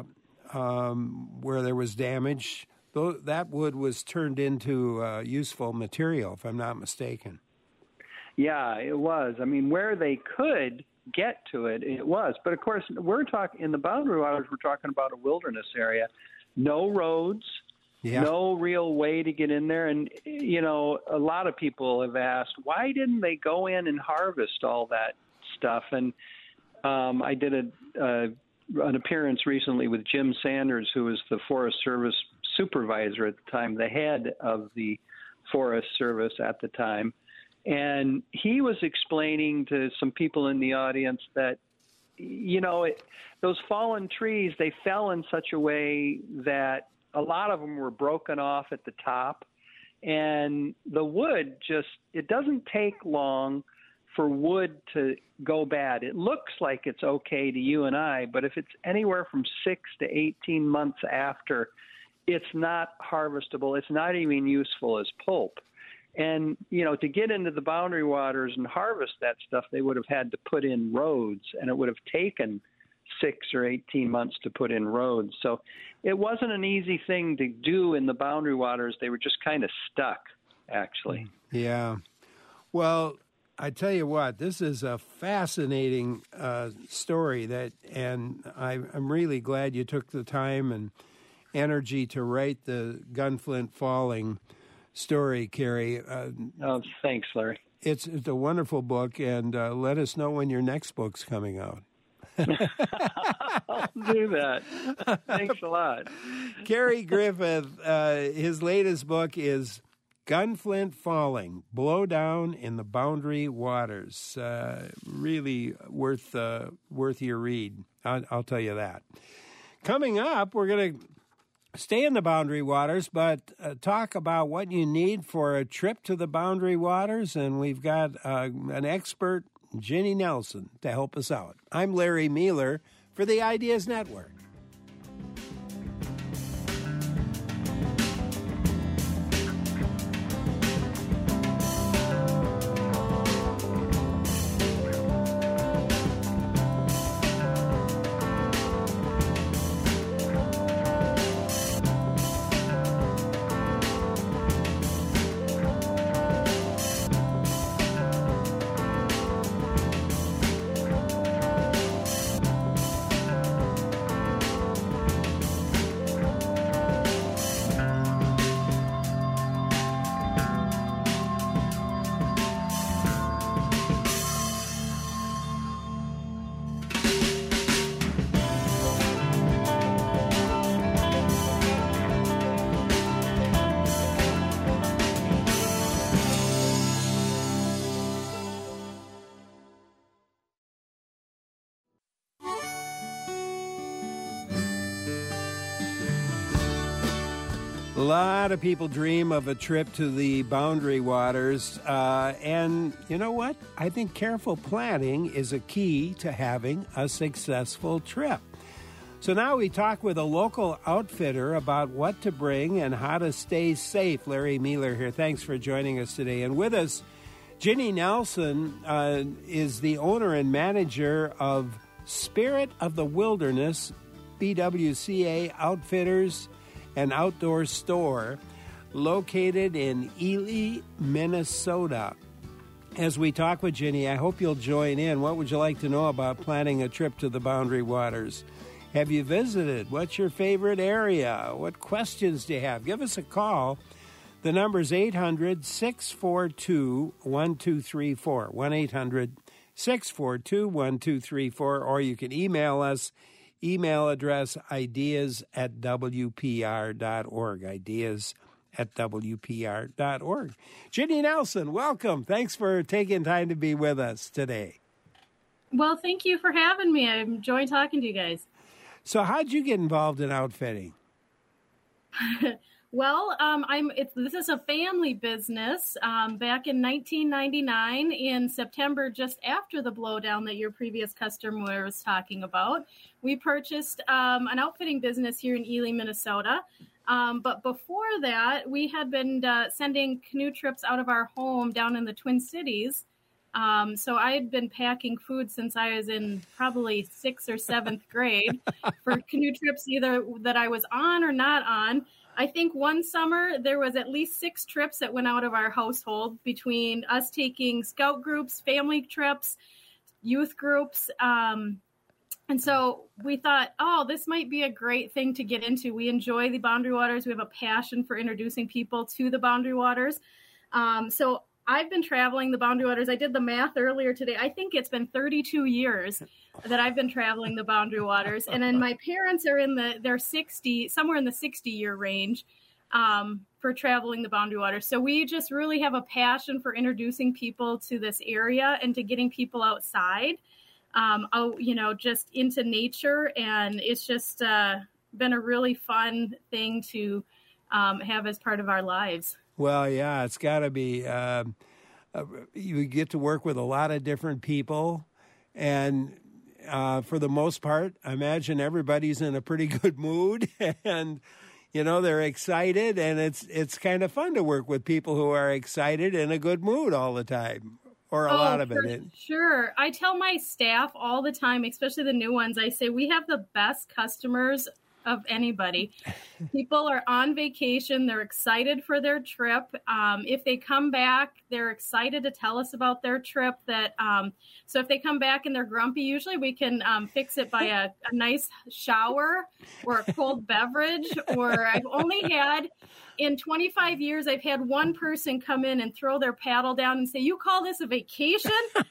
um, where there was damage, though, that wood was turned into uh, useful material, if I'm not mistaken. Yeah, it was. I mean, where they could get to it, it was. But of course, we're talking in the Boundary Waters, we're talking about a wilderness area. No roads, yeah. No real way to get in there. And, you know, a lot of people have asked, why didn't they go in and harvest all that stuff? And um, I did a, uh, an appearance recently with Jim Sanders, who was the Forest Service supervisor at the time, the head of the Forest Service at the time. And he was explaining to some people in the audience that, you know, it, those fallen trees, they fell in such a way that a lot of them were broken off at the top. And the wood just, it doesn't take long for wood to go bad. It looks like it's okay to you and I, but if it's anywhere from six to eighteen months after, it's not harvestable. It's not even useful as pulp. And, you know, to get into the Boundary Waters and harvest that stuff, they would have had to put in roads, and it would have taken six or eighteen months to put in roads. So it wasn't an easy thing to do in the Boundary Waters. They were just kind of stuck, actually. Yeah. Well, I tell you what, this is a fascinating uh, story, that, and I, I'm really glad you took the time and energy to write the Gunflint Falling story, Kerry. Uh, oh, thanks, Larry. It's, it's a wonderful book, and uh, let us know when your next book's coming out. I'll do that. Thanks a lot. Kerry Griffith, uh, his latest book is Gunflint Falling, Blowdown in the Boundary Waters. Uh, really worth uh, worth your read. I'll, I'll tell you that. Coming up, we're going to stay in the Boundary Waters, but uh, talk about what you need for a trip to the Boundary Waters, and we've got uh, an expert, Ginny Nelson, to help us out. I'm Larry Mueller for the Ideas Network. lot of people dream of a trip to the Boundary Waters, uh, and you know what? I think careful planning is a key to having a successful trip. So now we talk with a local outfitter about what to bring and how to stay safe. Larry Mealer here. Thanks for joining us today. And with us, Ginny Nelson uh, is the owner and manager of Spirit of the Wilderness, B W C A Outfitters and Outdoor Store, located in Ely, Minnesota. As we talk with Ginny, I hope you'll join in. What would you like to know about planning a trip to the Boundary Waters? Have you visited? What's your favorite area? What questions do you have? Give us a call. The number is eight hundred, six four two, one two three four, one eight hundred, six four two, one two three four, or you can email us. Email address ideas at w p r dot org, ideas at w p r dot org. Ginny Nelson, welcome. Thanks for taking time to be with us today. Well, thank you for having me. I enjoy talking to you guys. So how'd you get involved in outfitting? Well, um, I'm. It's, this is a family business. Um, back in nineteen ninety-nine, in September, just after the blowdown that your previous customer was talking about, we purchased um, an outfitting business here in Ely, Minnesota. Um, but before that, we had been uh, sending canoe trips out of our home down in the Twin Cities. Um, so I had been packing food since I was in probably sixth or seventh grade for canoe trips, either that I was on or not on. I think one summer there was at least six trips that went out of our household between us taking scout groups, family trips, youth groups. Um, and so we thought, oh, this might be a great thing to get into. We enjoy the Boundary Waters. We have a passion for introducing people to the Boundary Waters. Um, so I've been traveling the Boundary Waters. I did the math earlier today. I think it's been thirty-two years that I've been traveling the Boundary Waters. And then my parents are in the, they're sixty, somewhere in the sixty year range um, for traveling the Boundary Waters. So we just really have a passion for introducing people to this area and to getting people outside, um, out, you know, just into nature. And it's just uh, been a really fun thing to um, have as part of our lives. Well, yeah, it's got to be. Uh, uh, you get to work with a lot of different people, and uh, for the most part, I imagine everybody's in a pretty good mood, and you know they're excited, and it's it's kind of fun to work with people who are excited and in a good mood all the time, or a oh, lot of for it. Sure, I tell my staff all the time, especially the new ones. I say we have the best customers of anybody. People are on vacation. They're excited for their trip. Um, if they come back, they're excited to tell us about their trip. That um, so if they come back and they're grumpy, usually we can um, fix it by a, a nice shower or a cold beverage. Or I've only had, in twenty-five years, I've had one person come in and throw their paddle down and say, "You call this a vacation?"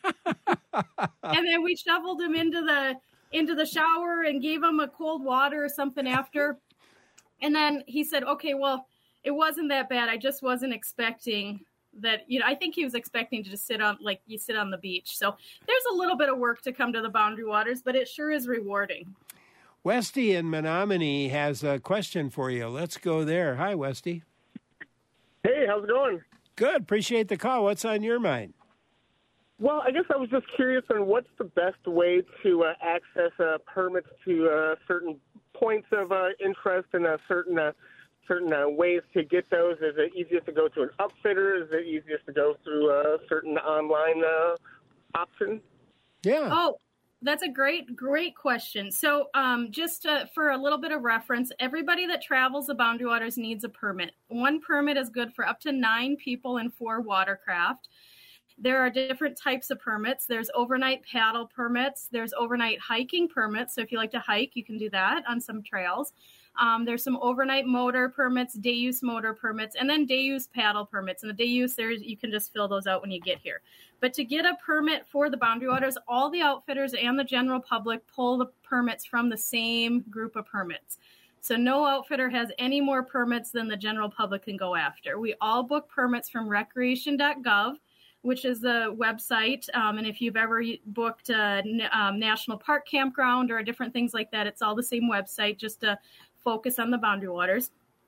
And then we shoveled them into the into the shower and gave him a cold water or something after. And then he said, okay, well, it wasn't that bad. I just wasn't expecting that, you know, I think he was expecting to just sit on, like you sit on the beach. So there's a little bit of work to come to the Boundary Waters, but it sure is rewarding. Westy in Menominee has a question for you. Let's go there. Hi, Westy. Hey, how's it going? Good. Appreciate the call. What's on your mind? Well, I guess I was just curious on what's the best way to uh, access uh, permits to uh, certain points of uh, interest and uh, certain uh, certain uh, ways to get those. Is it easiest to go to an upfitter? Is it easiest to go through a certain online uh, option? Yeah. Oh, that's a great, great question. So um, just uh, for a little bit of reference, everybody that travels the Boundary Waters needs a permit. One permit is good for up to nine people and four watercraft. There are different types of permits. There's overnight paddle permits. There's overnight hiking permits. So if you like to hike, you can do that on some trails. Um, there's some overnight motor permits, day use motor permits, and then day use paddle permits. And the day use, there's you can just fill those out when you get here. But to get a permit for the Boundary Waters, all the outfitters and the general public pull the permits from the same group of permits. So no outfitter has any more permits than the general public can go after. We all book permits from recreation dot gov, which is the website. Um, and if you've ever booked a um, national park campground or different things like that, it's all the same website, just to focus on the Boundary Waters.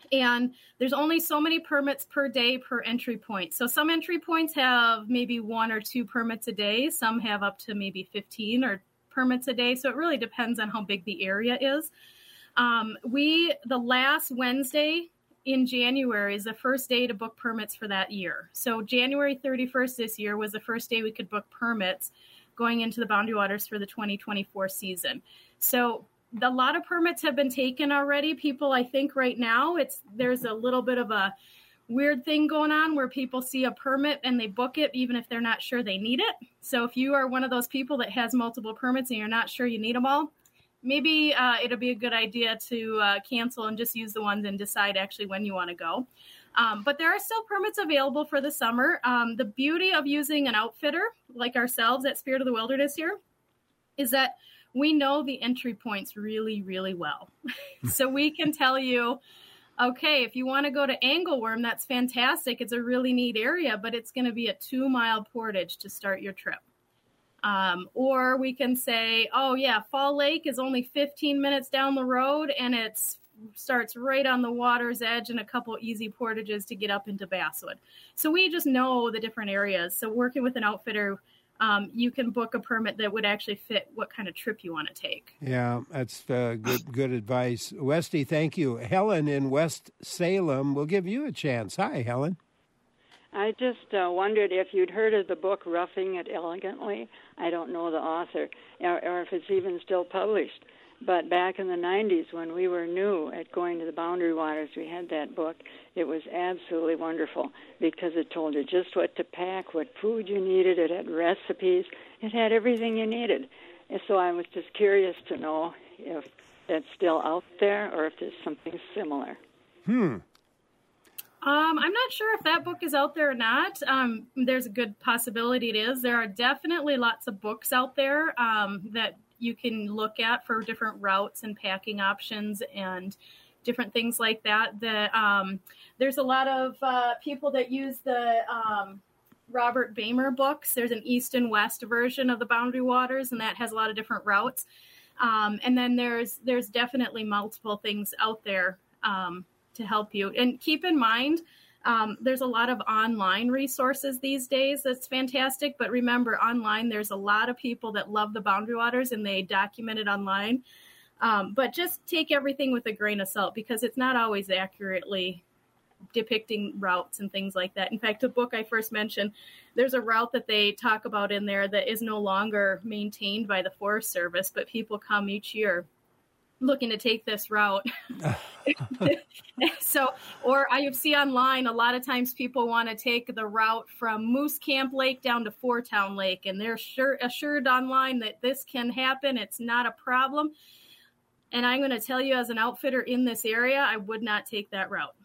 And there's only so many permits per day per entry point. So some entry points have maybe one or two permits a day. Some have up to maybe fifteen or permits a day. So it really depends on how big the area is. Um, we, the last Wednesday in January is the first day to book permits for that year. So January thirty-first this year was the first day we could book permits going into the Boundary Waters for the twenty twenty-four season. So a lot of permits have been taken already. People, I think right now, it's there's a little bit of a weird thing going on where people see a permit and they book it even if they're not sure they need it. So if you are one of those people that has multiple permits and you're not sure you need them all, maybe uh, it'll be a good idea to uh, cancel and just use the ones and decide actually when you want to go. Um, but there are still permits available for the summer. Um, the beauty of using an outfitter like ourselves at Spirit of the Wilderness here is that we know the entry points really, really well. So we can tell you, okay, if you want to go to Angleworm, that's fantastic. It's a really neat area, but it's going to be a two-mile portage to start your trip. Um, or we can say, oh, yeah, Fall Lake is only fifteen minutes down the road, and it starts right on the water's edge and a couple easy portages to get up into Basswood. So we just know the different areas. So working with an outfitter, Um, you can book a permit that would actually fit what kind of trip you want to take. Yeah, that's uh, good good advice. Westy, thank you. Helen in West Salem will give you a chance. Hi, Helen. I just uh, wondered if you'd heard of the book Roughing It Elegantly. I don't know the author, or, or if it's even still published. But back in the nineties, when we were new at going to the Boundary Waters, we had that book. It was absolutely wonderful because it told you just what to pack, what food you needed. It had recipes. It had everything you needed. And so I was just curious to know if that's still out there or if there's something similar. Hmm. Um, I'm not sure if that book is out there or not. Um, there's a good possibility it is. There are definitely lots of books out there um, that you can look at for different routes and packing options and different things like that. The, um, there's a lot of uh, people that use the um, Robert Bamer books. There's an east and west version of the Boundary Waters, and that has a lot of different routes. Um, and then there's there's definitely multiple things out there um, to help you. And keep in mind, Um, there's a lot of online resources these days. That's fantastic. But remember, online, there's a lot of people that love the Boundary Waters and they document it online. Um, but just take everything with a grain of salt because it's not always accurately depicting routes and things like that. In fact, the book I first mentioned, there's a route that they talk about in there that is no longer maintained by the Forest Service, but people come each year looking to take this route. So, or I see online, a lot of times people want to take the route from Moose Camp Lake down to Four Town Lake, and they're sure, assured online that this can happen. It's not a problem. And I'm going to tell you, as an outfitter in this area, I would not take that route.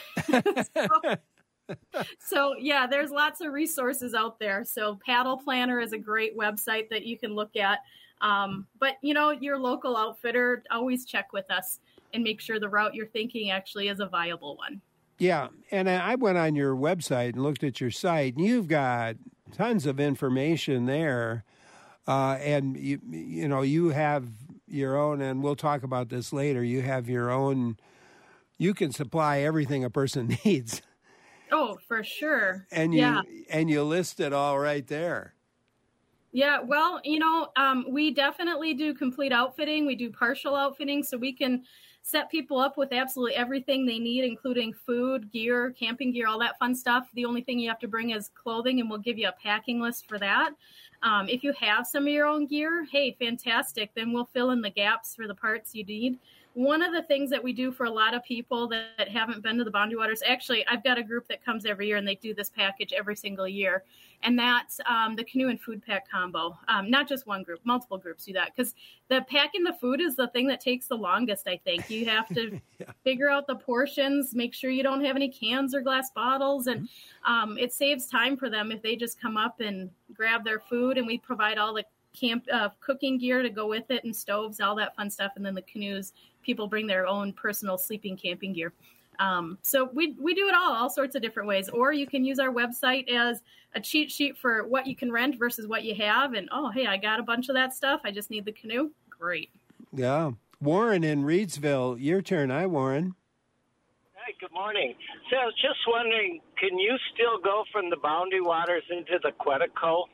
so, so, yeah, there's lots of resources out there. So Paddle Planner is a great website that you can look at. Um, but, you know, your local outfitter, always check with us and make sure the route you're thinking actually is a viable one. Yeah, and I went on your website and looked at your site, and you've got tons of information there. Uh, and, you, you know, you have your own, and we'll talk about this later, you have your own, you can supply everything a person needs. Oh, for sure. And you, yeah. and you list it all right there. Yeah, well, you know, um, we definitely do complete outfitting. We do partial outfitting, so we can set people up with absolutely everything they need, including food, gear, camping gear, all that fun stuff. The only thing you have to bring is clothing, and we'll give you a packing list for that. Um, if you have some of your own gear, hey, fantastic. Then we'll fill in the gaps for the parts you need. One of the things that we do for a lot of people that, that haven't been to the Boundary Waters, actually, I've got a group that comes every year, and they do this package every single year. And that's um, the canoe and food pack combo. Um, not just one group, multiple groups do that. Because the packing the food is the thing that takes the longest, I think. You have to yeah. figure out the portions, make sure you don't have any cans or glass bottles. And um, it saves time for them if they just come up and grab their food. And we provide all the camp uh, cooking gear to go with it and stoves, all that fun stuff. And then the canoes, people bring their own personal sleeping camping gear. Um, so we we do it all, all sorts of different ways. Or you can use our website as a cheat sheet for what you can rent versus what you have. And, oh, hey, I got a bunch of that stuff. I just need the canoe. Great. Yeah. Warren in Reedsville, your turn. Hi, Warren. Hi, good morning. So I was just wondering, can you still go from the Boundary Waters into the Quetico?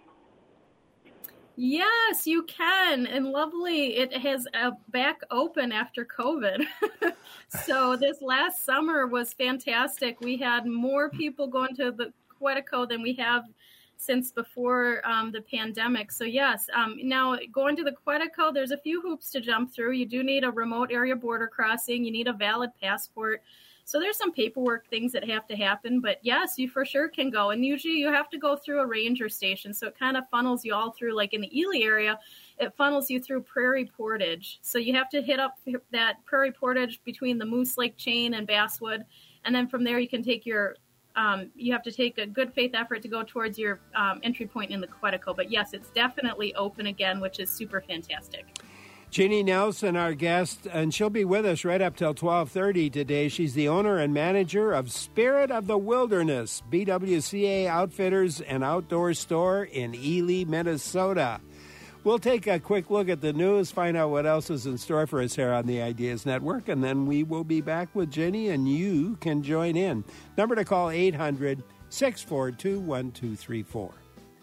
Yes, you can. And lovely, it has a back open after COVID. So this last summer was fantastic. We had more people going to the Quetico than we have since before um, the pandemic. So yes, um, now going to the Quetico, there's a few hoops to jump through. You do need a remote area border crossing. You need a valid passport. So there's some paperwork things that have to happen, but yes, you for sure can go. And usually you have to go through a ranger station. So it kind of funnels you all through, like in the Ely area, it funnels you through Prairie Portage. So you have to hit up that Prairie Portage between the Moose Lake chain and Basswood. And then from there you can take your, um, you have to take a good faith effort to go towards your um, entry point in the Quetico. But yes, it's definitely open again, which is super fantastic. Jeannie Nelson, our guest, and she'll be with us right up till twelve thirty today. She's the owner and manager of Spirit of the Wilderness, B W C A Outfitters and Outdoor Store in Ely, Minnesota. We'll take a quick look at the news, find out what else is in store for us here on the Ideas Network, and then we will be back with Jeannie, and you can join in. Number to call, eight hundred, six four two, one two three four.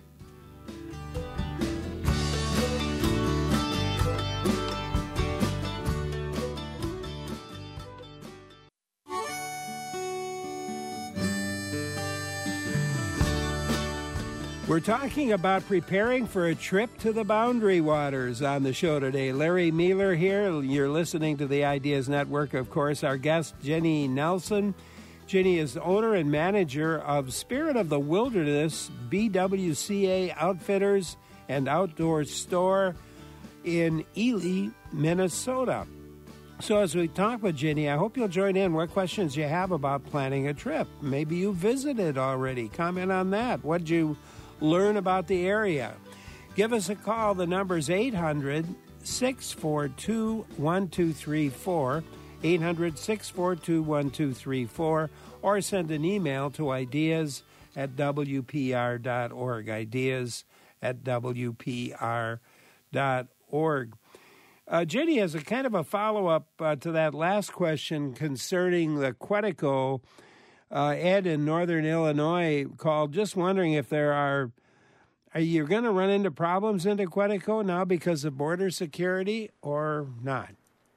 We're talking about preparing for a trip to the Boundary Waters on the show today. Larry Mealer here. You're listening to the Ideas Network, of course. Our guest, Jeannie Nelson. Jeannie is owner and manager of Spirit of the Wilderness, B W C A Outfitters and Outdoor Store in Ely, Minnesota. So as we talk with Jeannie, I hope you'll join in what questions you have about planning a trip. Maybe you visited already. Comment on that. What'd you learn about the area? Give us a call. The number's eight hundred, six four two, one two three four, eight hundred, six four two, one two three four, or send an email to ideas at w p r dot org, ideas at w p r dot org. Uh, Jeannie has a kind of a follow-up uh, to that last question concerning the Quetico. Uh, Ed in Northern Illinois called, just wondering if there are, are you going to run into problems into Quetico now because of border security or not?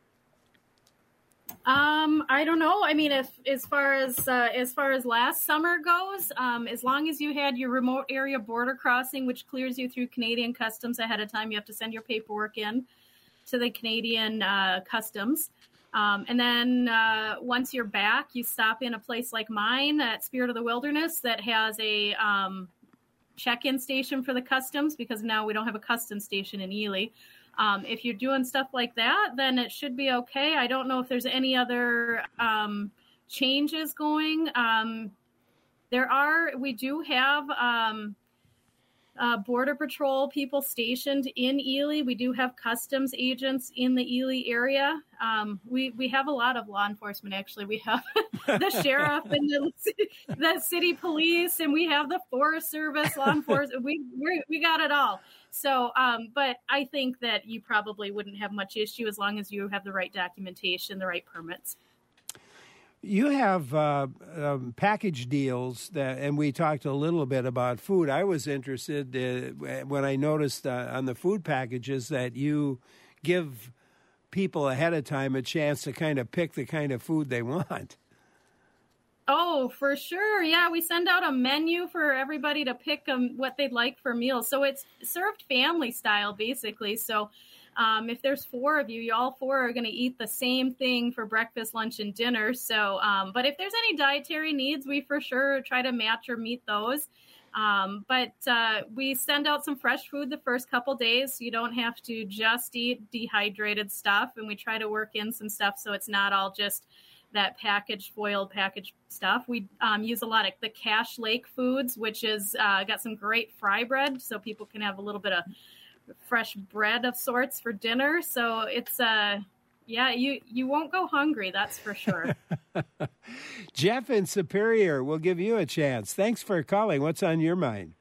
Um, I don't know. I mean, if as far as uh, as far as last summer goes, um, as long as you had your remote area border crossing, which clears you through Canadian Customs ahead of time, you have to send your paperwork in to the Canadian uh, Customs. Um, and then uh, once you're back, you stop in a place like mine at Spirit of the Wilderness that has a um, check-in station for the customs, because now we don't have a customs station in Ely. Um, if you're doing stuff like that, then it should be okay. I don't know if there's any other um, changes going. Um, there are, we do have um, Uh, Border Patrol people stationed in Ely. We do have customs agents in the Ely area. Um, we we have a lot of law enforcement, actually. We have the sheriff and the, the city police, and we have the Forest Service, law enforcement. We we're, we got it all. So, um, but I think that you probably wouldn't have much issue as long as you have the right documentation, the right permits. You have uh, um, package deals, that, and we talked a little bit about food. I was interested uh, when I noticed uh, on the food packages that you give people ahead of time a chance to kind of pick the kind of food they want. Oh, for sure. Yeah, we send out a menu for everybody to pick um, what they'd like for meals. So it's served family style, basically. So Um, if there's four of you, you all four are going to eat the same thing for breakfast, lunch, and dinner. So, um, but if there's any dietary needs, we for sure try to match or meet those. Um, but uh, we send out some fresh food the first couple days, so you don't have to just eat dehydrated stuff. And we try to work in some stuff so it's not all just that packaged, foiled packaged stuff. We um, use a lot of the Cache Lake Foods, which is uh, got some great fry bread, so people can have a little bit of fresh bread of sorts for dinner. So it's uh yeah, you you won't go hungry, that's for sure. Jeff in Superior, we'll give you a chance. Thanks for calling. What's on your mind?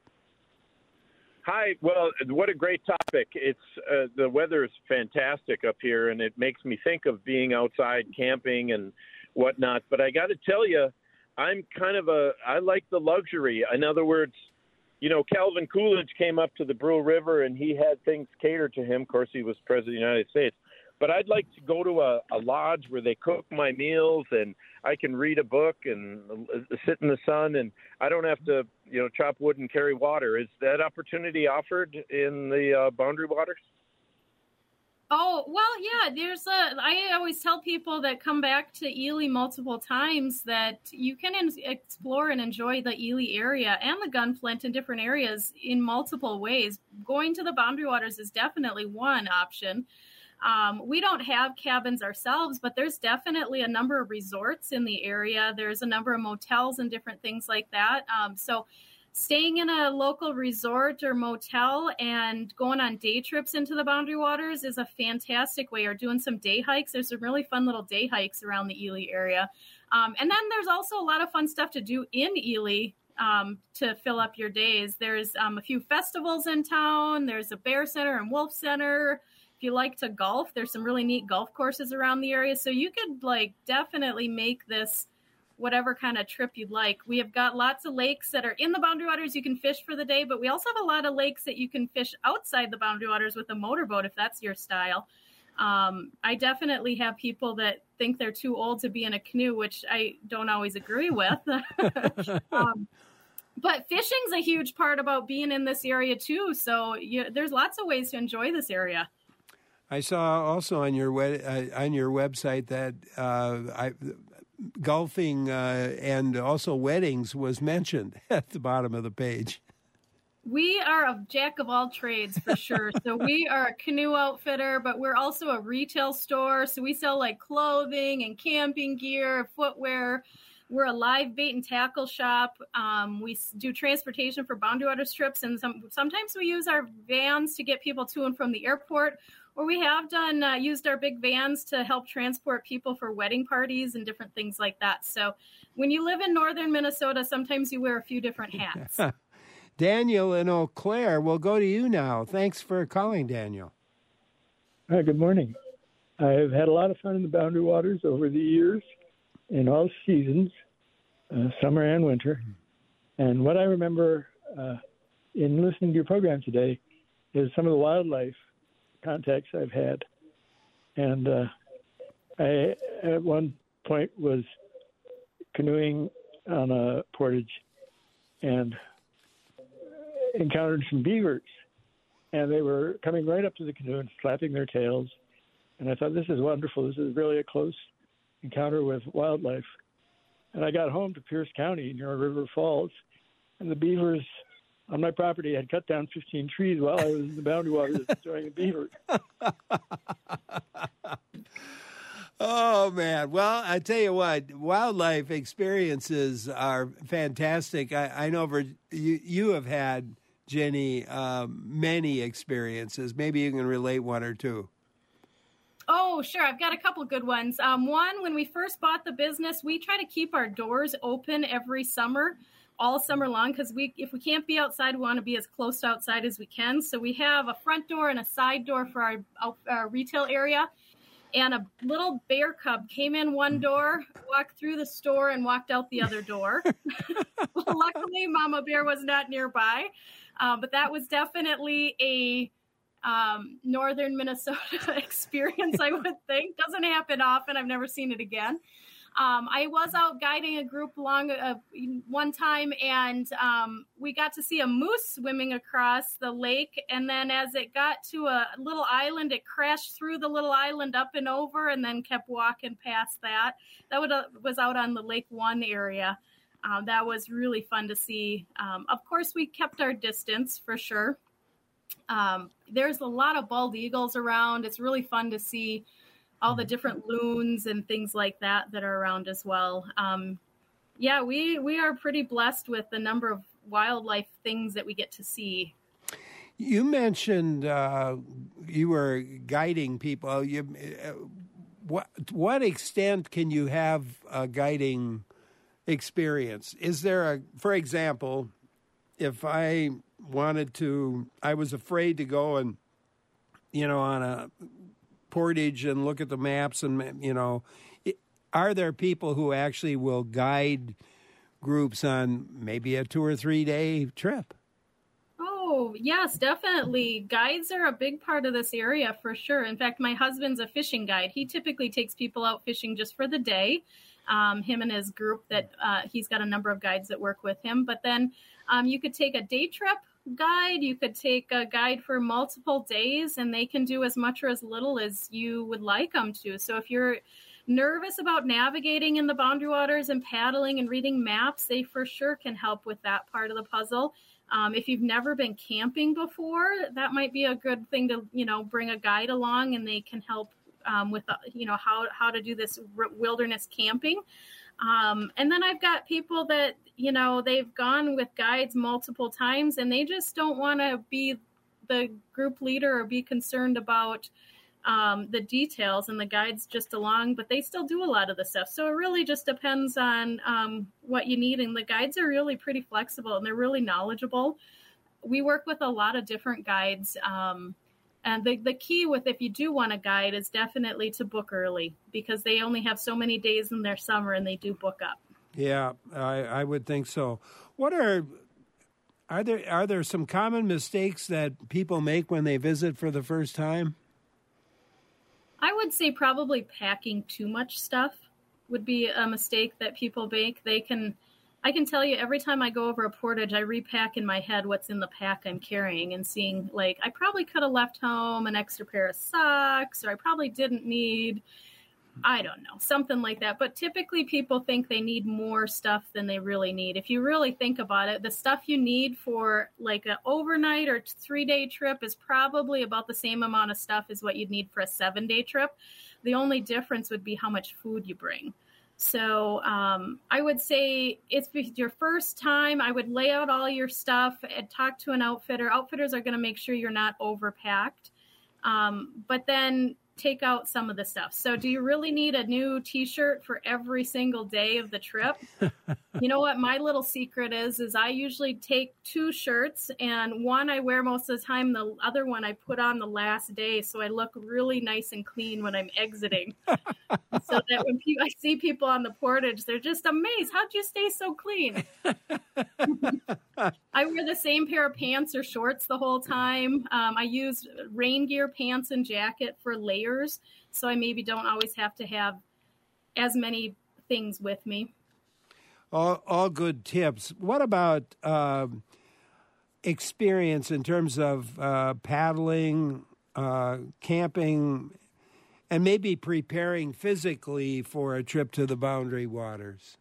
Hi. Well, what a great topic. It's uh, the weather is fantastic up here, and it makes me think of being outside camping and whatnot. But I got to tell you, I'm kind of a, I like the luxury. In other words, you know, Calvin Coolidge came up to the Brule River and he had things catered to him. Of course, he was president of the United States. But I'd like to go to a, a lodge where they cook my meals and I can read a book and uh, sit in the sun, and I don't have to, you know, chop wood and carry water. Is that opportunity offered in the uh, Boundary Waters? Oh, well, yeah, there's a, I always tell people that come back to Ely multiple times that you can in, explore and enjoy the Ely area and the Gunflint in different areas in multiple ways. Going to the Boundary Waters is definitely one option. Um, we don't have cabins ourselves, but there's definitely a number of resorts in the area. There's a number of motels and different things like that. Um, so staying in a local resort or motel and going on day trips into the Boundary Waters is a fantastic way, or doing some day hikes. There's some really fun little day hikes around the Ely area. Um, and then there's also a lot of fun stuff to do in Ely um, to fill up your days. There's um, a few festivals in town. There's a Bear Center and Wolf Center. If you like to golf, there's some really neat golf courses around the area. So you could like definitely make this whatever kind of trip you'd like. We have got lots of lakes that are in the Boundary Waters you can fish for the day, but we also have a lot of lakes that you can fish outside the Boundary Waters with a motorboat if that's your style. Um, I definitely have people that think they're too old to be in a canoe, which I don't always agree with. um, but fishing's a huge part about being in this area too. So you, there's lots of ways to enjoy this area. I saw also on your we- uh, on your website that uh, I, golfing uh, and also weddings was mentioned at the bottom of the page. We are a jack of all trades for sure. So we are a canoe outfitter, but we're also a retail store. So we sell like clothing and camping gear, footwear. We're a live bait and tackle shop. Um, we do transportation for Boundary Waters trips, and some, sometimes we use our vans to get people to and from the airport. Or we have done uh, used our big vans to help transport people for wedding parties and different things like that. So when you live in northern Minnesota, sometimes you wear a few different hats. Daniel in Eau Claire, we'll go to you now. Thanks for calling, Daniel. Hi, good morning. I've had a lot of fun in the Boundary Waters over the years in all seasons, uh, summer and winter. And what I remember uh, in listening to your program today is some of the wildlife contacts I've had. And uh, I, at one point, was canoeing on a portage and encountered some beavers. And they were coming right up to the canoe and flapping their tails. And I thought, this is wonderful. This is really a close encounter with wildlife. And I got home to Pierce County near River Falls, and the beavers on my property had cut down fifteen trees while I was in the Boundary Waters enjoying the beavers. Oh, man. Well, I tell you what, wildlife experiences are fantastic. I, I know for, you, you have had, Jenny, um, many experiences. Maybe you can relate one or two. Oh, sure. I've got a couple good ones. Um, one, when we first bought the business, we try to keep our doors open every summer, all summer long, because we, if we can't be outside, we want to be as close to outside as we can. So we have a front door and a side door for our, our retail area. And a little bear cub came in one door, walked through the store, and walked out the other door. Luckily, Mama Bear was not nearby. Uh, but that was definitely a um, northern Minnesota experience, I would think. Doesn't happen often. I've never seen it again. Um, I was out guiding a group along uh, one time, and um, we got to see a moose swimming across the lake. And then as it got to a little island, it crashed through the little island up and over and then kept walking past that. That would, uh, was out on the Lake One area. Um, that was really fun to see. Um, of course, we kept our distance for sure. Um, there's a lot of bald eagles around. It's really fun to see all the different loons and things like that that are around as well. Um, yeah, we, we are pretty blessed with the number of wildlife things that we get to see. You mentioned uh, you were guiding people. You, uh, what, to what extent can you have a guiding experience? Is there a, for example, if I wanted to, I was afraid to go and, you know, on a portage and look at the maps and, you know, are there people who actually will guide groups on maybe a two or three day trip? Oh, yes, definitely. Guides are a big part of this area for sure. In fact, my husband's a fishing guide. He typically takes people out fishing just for the day. Um, him and his group that uh, he's got a number of guides that work with him. But then um, you could take a day trip guide. You could take a guide for multiple days, and they can do as much or as little as you would like them to. So if you're nervous about navigating in the Boundary Waters and paddling and reading maps, they for sure can help with that part of the puzzle. Um, if you've never been camping before, that might be a good thing to, you know, bring a guide along, and they can help um, with, uh, you know, how, how to do this wilderness camping. Um, and then I've got people that, you know, they've gone with guides multiple times, and they just don't want to be the group leader or be concerned about um, the details, and the guide's just along, but they still do a lot of the stuff. So it really just depends on um, what you need. And the guides are really pretty flexible, and they're really knowledgeable. We work with a lot of different guides. Um, and the, the key with, if you do want a guide, is definitely to book early, because they only have so many days in their summer, and they do book up. Yeah, I, I would think so. What are, are there, are there some common mistakes that people make when they visit for the first time? I would say probably packing too much stuff would be a mistake that people make. They can, I can tell you, every time I go over a portage, I repack in my head what's in the pack I'm carrying, and seeing, like, I probably could have left home an extra pair of socks, or I probably didn't need, I don't know, something like that. But typically people think they need more stuff than they really need. If you really think about it, the stuff you need for like an overnight or three day trip is probably about the same amount of stuff as what you'd need for a seven day trip. The only difference would be how much food you bring. So um, I would say it's your first time, I would lay out all your stuff and talk to an outfitter. Outfitters are going to make sure you're not overpacked. Um, but then take out some of the stuff. So do you really need a new t-shirt for every single day of the trip? You know what my little secret is, is I usually take two shirts, and one I wear most of the time. The other one I put on the last day, so I look really nice and clean when I'm exiting. So that when pe- I see people on the portage, they're just amazed. How'd you stay so clean? I wear the same pair of pants or shorts the whole time. Um, I use rain gear, pants, and jacket for layers, so I maybe don't always have to have as many things with me. All, all good tips. What about uh, experience in terms of uh, paddling, uh, camping, and maybe preparing physically for a trip to the Boundary Waters?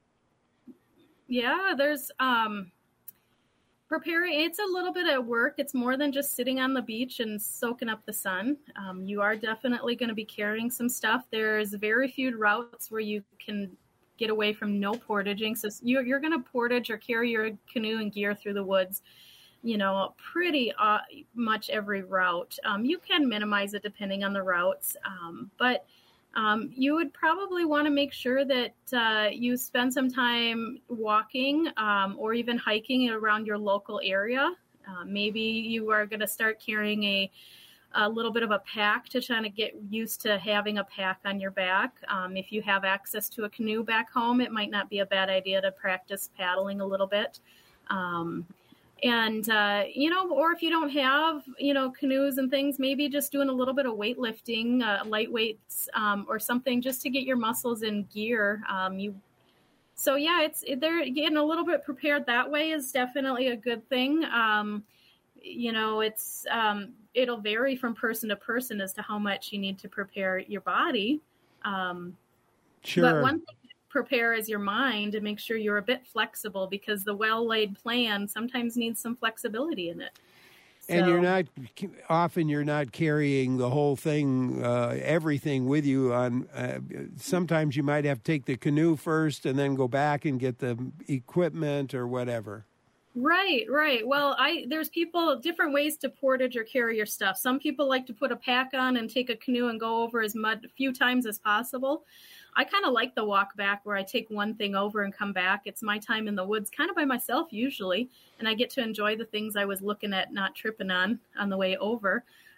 Yeah, there's um, preparing. It's a little bit of work. It's more than just sitting on the beach and soaking up the sun. Um, you are definitely going to be carrying some stuff. There's very few routes where you can get away from no portaging. So you're, you're going to portage or carry your canoe and gear through the woods, you know, pretty uh, much every route. Um, you can minimize it depending on the routes, um, but um, you would probably want to make sure that uh, you spend some time walking um, or even hiking around your local area. Uh, maybe you are going to start carrying a a little bit of a pack to try to get used to having a pack on your back. Um, if you have access to a canoe back home, it might not be a bad idea to practice paddling a little bit. Um, and, uh, you know, or if you don't have, you know, canoes and things, maybe just doing a little bit of weightlifting, uh, light weights um, or something just to get your muscles in gear. Um, you So, yeah, it's they're getting a little bit prepared that way is definitely a good thing. Um, you know, it's um, it'll vary from person to person as to how much you need to prepare your body. Um, sure. But one thing to prepare is your mind and make sure you're a bit flexible, because the well-laid plan sometimes needs some flexibility in it. So, and you're not, often you're not carrying the whole thing, uh, everything with you. On uh, sometimes you might have to take the canoe first and then go back and get the equipment or whatever. Right, right. Well, I there's people, different ways to portage or carry your stuff. Some people like to put a pack on and take a canoe and go over as much, a few times as possible. I kind of like the walk back where I take one thing over and come back. It's my time in the woods, kind of by myself usually, and I get to enjoy the things I was looking at, not tripping on on the way over.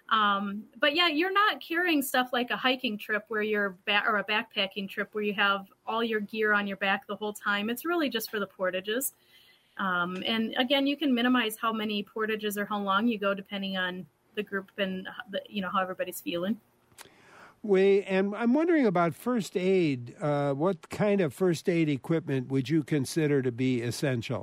Um, but yeah, you're not carrying stuff like a hiking trip where you're ba- or a backpacking trip where you have all your gear on your back the whole time. It's really just for the portages. Um, and again, you can minimize how many portages or how long you go depending on the group and the, you know, how everybody's feeling. We, and I'm wondering about first aid. Uh, what kind of first aid equipment would you consider to be essential?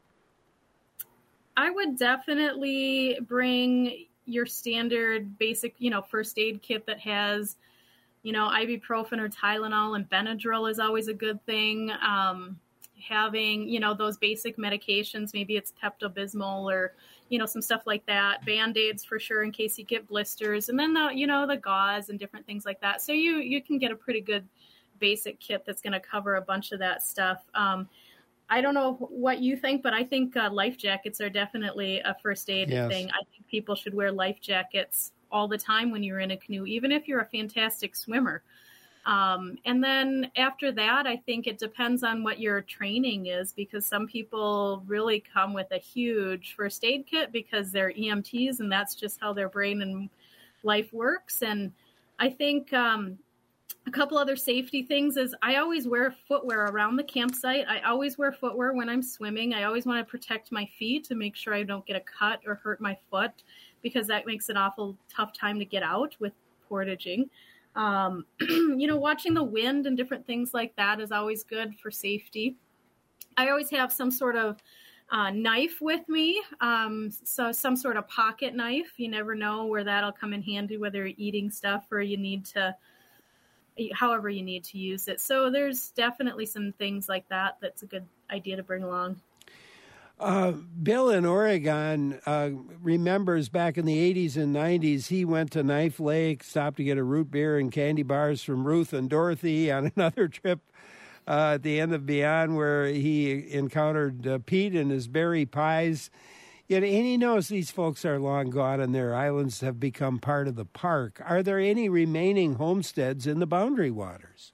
I would definitely bring your standard basic, you know, first aid kit that has, you know, ibuprofen or Tylenol, and Benadryl is always a good thing. Um, having, you know, those basic medications, maybe it's Pepto-Bismol or, you know, some stuff like that. Band-Aids for sure in case you get blisters, and then the, you know, the gauze and different things like that. So you, you can get a pretty good basic kit that's going to cover a bunch of that stuff. Um, I don't know what you think, but I think uh, life jackets are definitely a first aid yes. thing. I think people should wear life jackets all the time when you're in a canoe, even if you're a fantastic swimmer. Um, and then after that, I think it depends on what your training is, because some people really come with a huge first aid kit because they're E M Ts and that's just how their brain and life works. And I think um, a couple other safety things is I always wear footwear around the campsite. I always wear footwear when I'm swimming. I always want to protect my feet to make sure I don't get a cut or hurt my foot, because that makes an awful tough time to get out with portaging. Um, you know, watching the wind and different things like that is always good for safety. I always have some sort of uh, knife with me, um, so some sort of pocket knife. You never know where that'll come in handy, whether you're eating stuff or you need to, however you need to use it. So there's definitely some things like that that's a good idea to bring along. Uh, Bill in Oregon uh, remembers back in the eighties and nineties, he went to Knife Lake, stopped to get a root beer and candy bars from Ruth and Dorothy on another trip uh, at the end of Beyond, where he encountered uh, Pete and his berry pies. Yet, and he knows these folks are long gone and their islands have become part of the park. Are there any remaining homesteads in the Boundary Waters?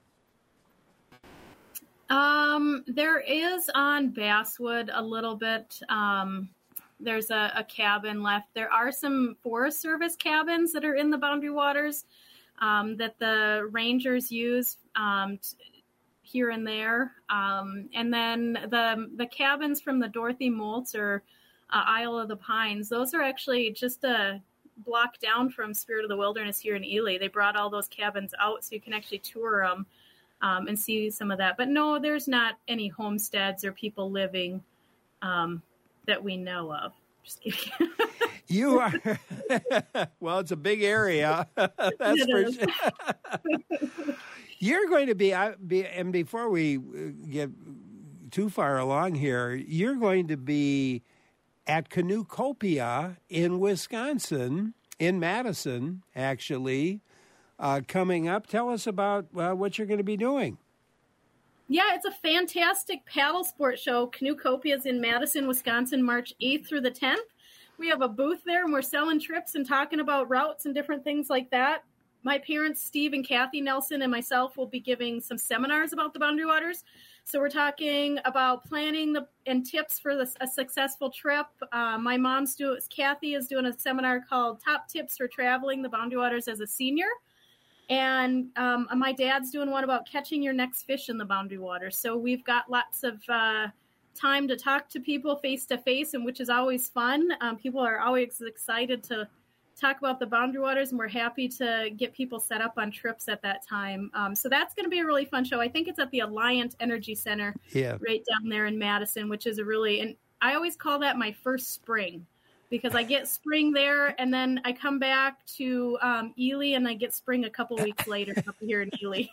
Um, there is on Basswood a little bit. Um, there's a, a cabin left. There are some Forest Service cabins that are in the Boundary Waters um, that the rangers use um, t- here and there. Um, and then the the cabins from the Dorothy Moltz or uh, Isle of the Pines, those are actually just a block down from Spirit of the Wilderness here in Ely. They brought all those cabins out so you can actually tour them. Um, and see some of that. But no, there's not any homesteads or people living um, that we know of. Just kidding. You are, well, it's a big area. That's it for sure. You're going to be, be, and before we get too far along here, you're going to be at Canoecopia in Wisconsin, in Madison, actually, Uh, coming up. Tell us about uh, what you're going to be doing. Yeah, it's a fantastic paddle sport show. Canoecopia is in Madison, Wisconsin, March eighth through the tenth. We have a booth there, and we're selling trips and talking about routes and different things like that. My parents, Steve and Kathy Nelson, and myself will be giving some seminars about the Boundary Waters. So we're talking about planning the and tips for the, a successful trip. Uh, my mom's doing, Kathy is doing a seminar called Top Tips for Traveling the Boundary Waters as a Senior. And um, my dad's doing one about catching your next fish in the Boundary Waters. So we've got lots of uh, time to talk to people face to face, and which is always fun. Um, people are always excited to talk about the Boundary Waters, and we're happy to get people set up on trips at that time. Um, so that's going to be a really fun show. I think it's at the Alliant Energy Center, yeah, right down there in Madison, which is a really, and I always call that my first spring. Because I get spring there, and then I come back to um, Ely, and I get spring a couple weeks later up here in Ely.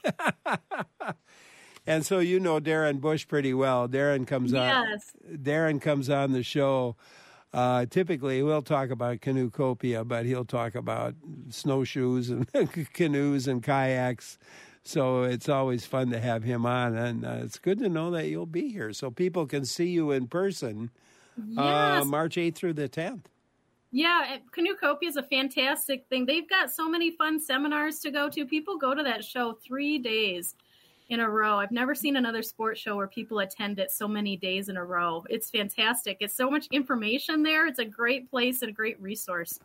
And so you know Darren Bush pretty well. Darren comes yes. on. Darren comes on the show. Uh, typically, we'll talk about Canoecopia, but he'll talk about snowshoes and canoes and kayaks. So it's always fun to have him on, and uh, it's good to know that you'll be here so people can see you in person. Yes. Uh, March eighth through the tenth. Yeah, Canoecopia is a fantastic thing. They've got so many fun seminars to go to. People go to that show three days in a row. I've never seen another sports show where people attend it so many days in a row. It's fantastic. It's so much information there. It's a great place and a great resource.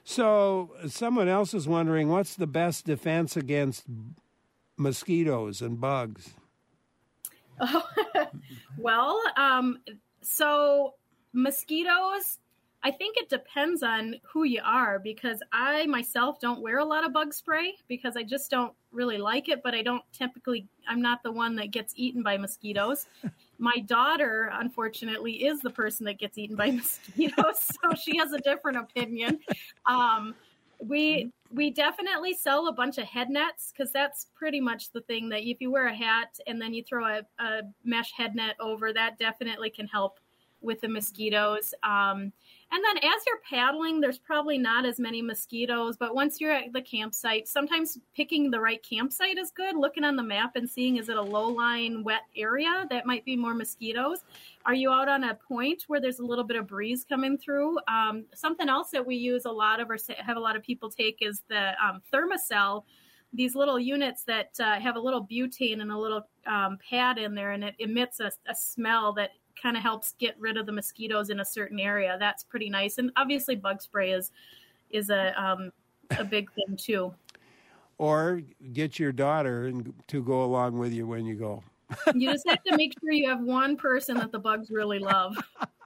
So someone else is wondering, what's the best defense against mosquitoes and bugs? Oh, well, um, so mosquitoes, I think it depends on who you are, because I myself don't wear a lot of bug spray because I just don't really like it, but I don't typically, I'm not the one that gets eaten by mosquitoes. My daughter, unfortunately, is the person that gets eaten by mosquitoes, so she has a different opinion. Um, we we definitely sell a bunch of head nets, because that's pretty much the thing that if you wear a hat and then you throw a, a mesh head net over, that definitely can help with the mosquitoes. Um, and then as you're paddling, there's probably not as many mosquitoes, but once you're at the campsite, sometimes picking the right campsite is good. Looking on the map and seeing, is it a low-lying wet area that might be more mosquitoes? Are you out on a point where there's a little bit of breeze coming through? Um, something else that we use a lot of, or have a lot of people take, is the um, Thermacell, these little units that uh, have a little butane and a little um, pad in there, and it emits a, a smell that kind of helps get rid of the mosquitoes in a certain area. That's pretty nice. And obviously bug spray is is a um, a big thing too. Or get your daughter to go along with you when you go. You just have to make sure you have one person that the bugs really love.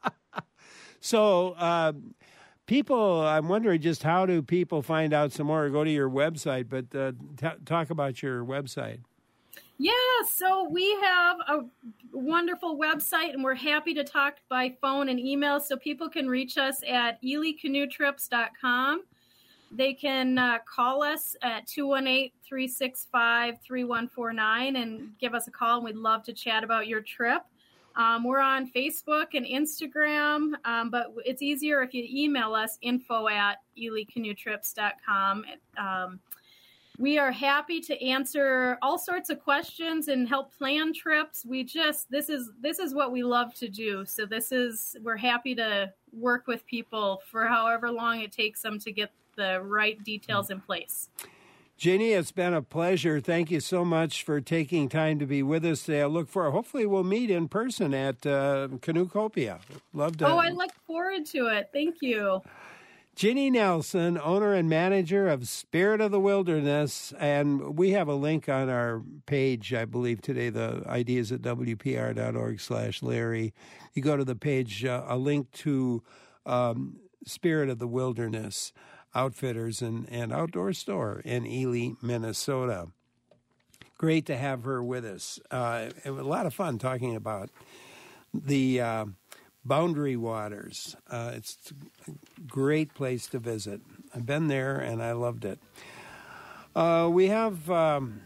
So uh, people, I'm wondering just how do people find out some more? Go to your website, but uh, t- talk about your website. Yeah, so we have a wonderful website, and we're happy to talk by phone and email, so people can reach us at ely canoe trips dot com. They can uh, call us at two one eight, three six five, three one four nine and give us a call, and we'd love to chat about your trip. Um, we're on Facebook and Instagram, um, but it's easier if you email us, info at ely canoe trips dot com. Um, We are happy to answer all sorts of questions and help plan trips. We just, this is this is what we love to do. So this is, we're happy to work with people for however long it takes them to get the right details in place. Jeannie, it's been a pleasure. Thank you so much for taking time to be with us today. I look for, hopefully we'll meet in person at uh, Canoecopia. Love to. Oh, I look forward to it. Thank you. Ginny Nelson, owner and manager of Spirit of the Wilderness, and we have a link on our page, I believe, today, the ideas at W P R dot org slash Larry. You go to the page, uh, a link to um, Spirit of the Wilderness Outfitters and, and Outdoor Store in Ely, Minnesota. Great to have her with us. Uh, it was a lot of fun talking about the Uh, Boundary Waters. Uh, it's a great place to visit. I've been there, and I loved it. Uh, we have um,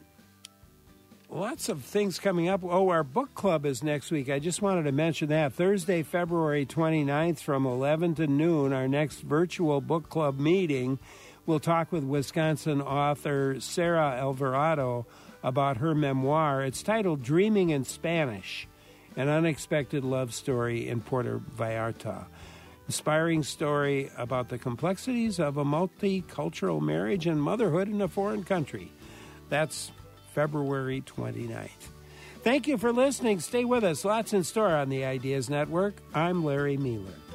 lots of things coming up. Oh, our book club is next week. I just wanted to mention that. Thursday, February twenty-ninth from eleven to noon, our next virtual book club meeting. We'll talk with Wisconsin author Sarah Alvarado about her memoir. It's titled Dreaming in Spanish, an unexpected love story in Puerto Vallarta. Inspiring story about the complexities of a multicultural marriage and motherhood in a foreign country. That's February twenty-ninth. Thank you for listening. Stay with us. Lots in store on the Ideas Network. I'm Larry Meeler.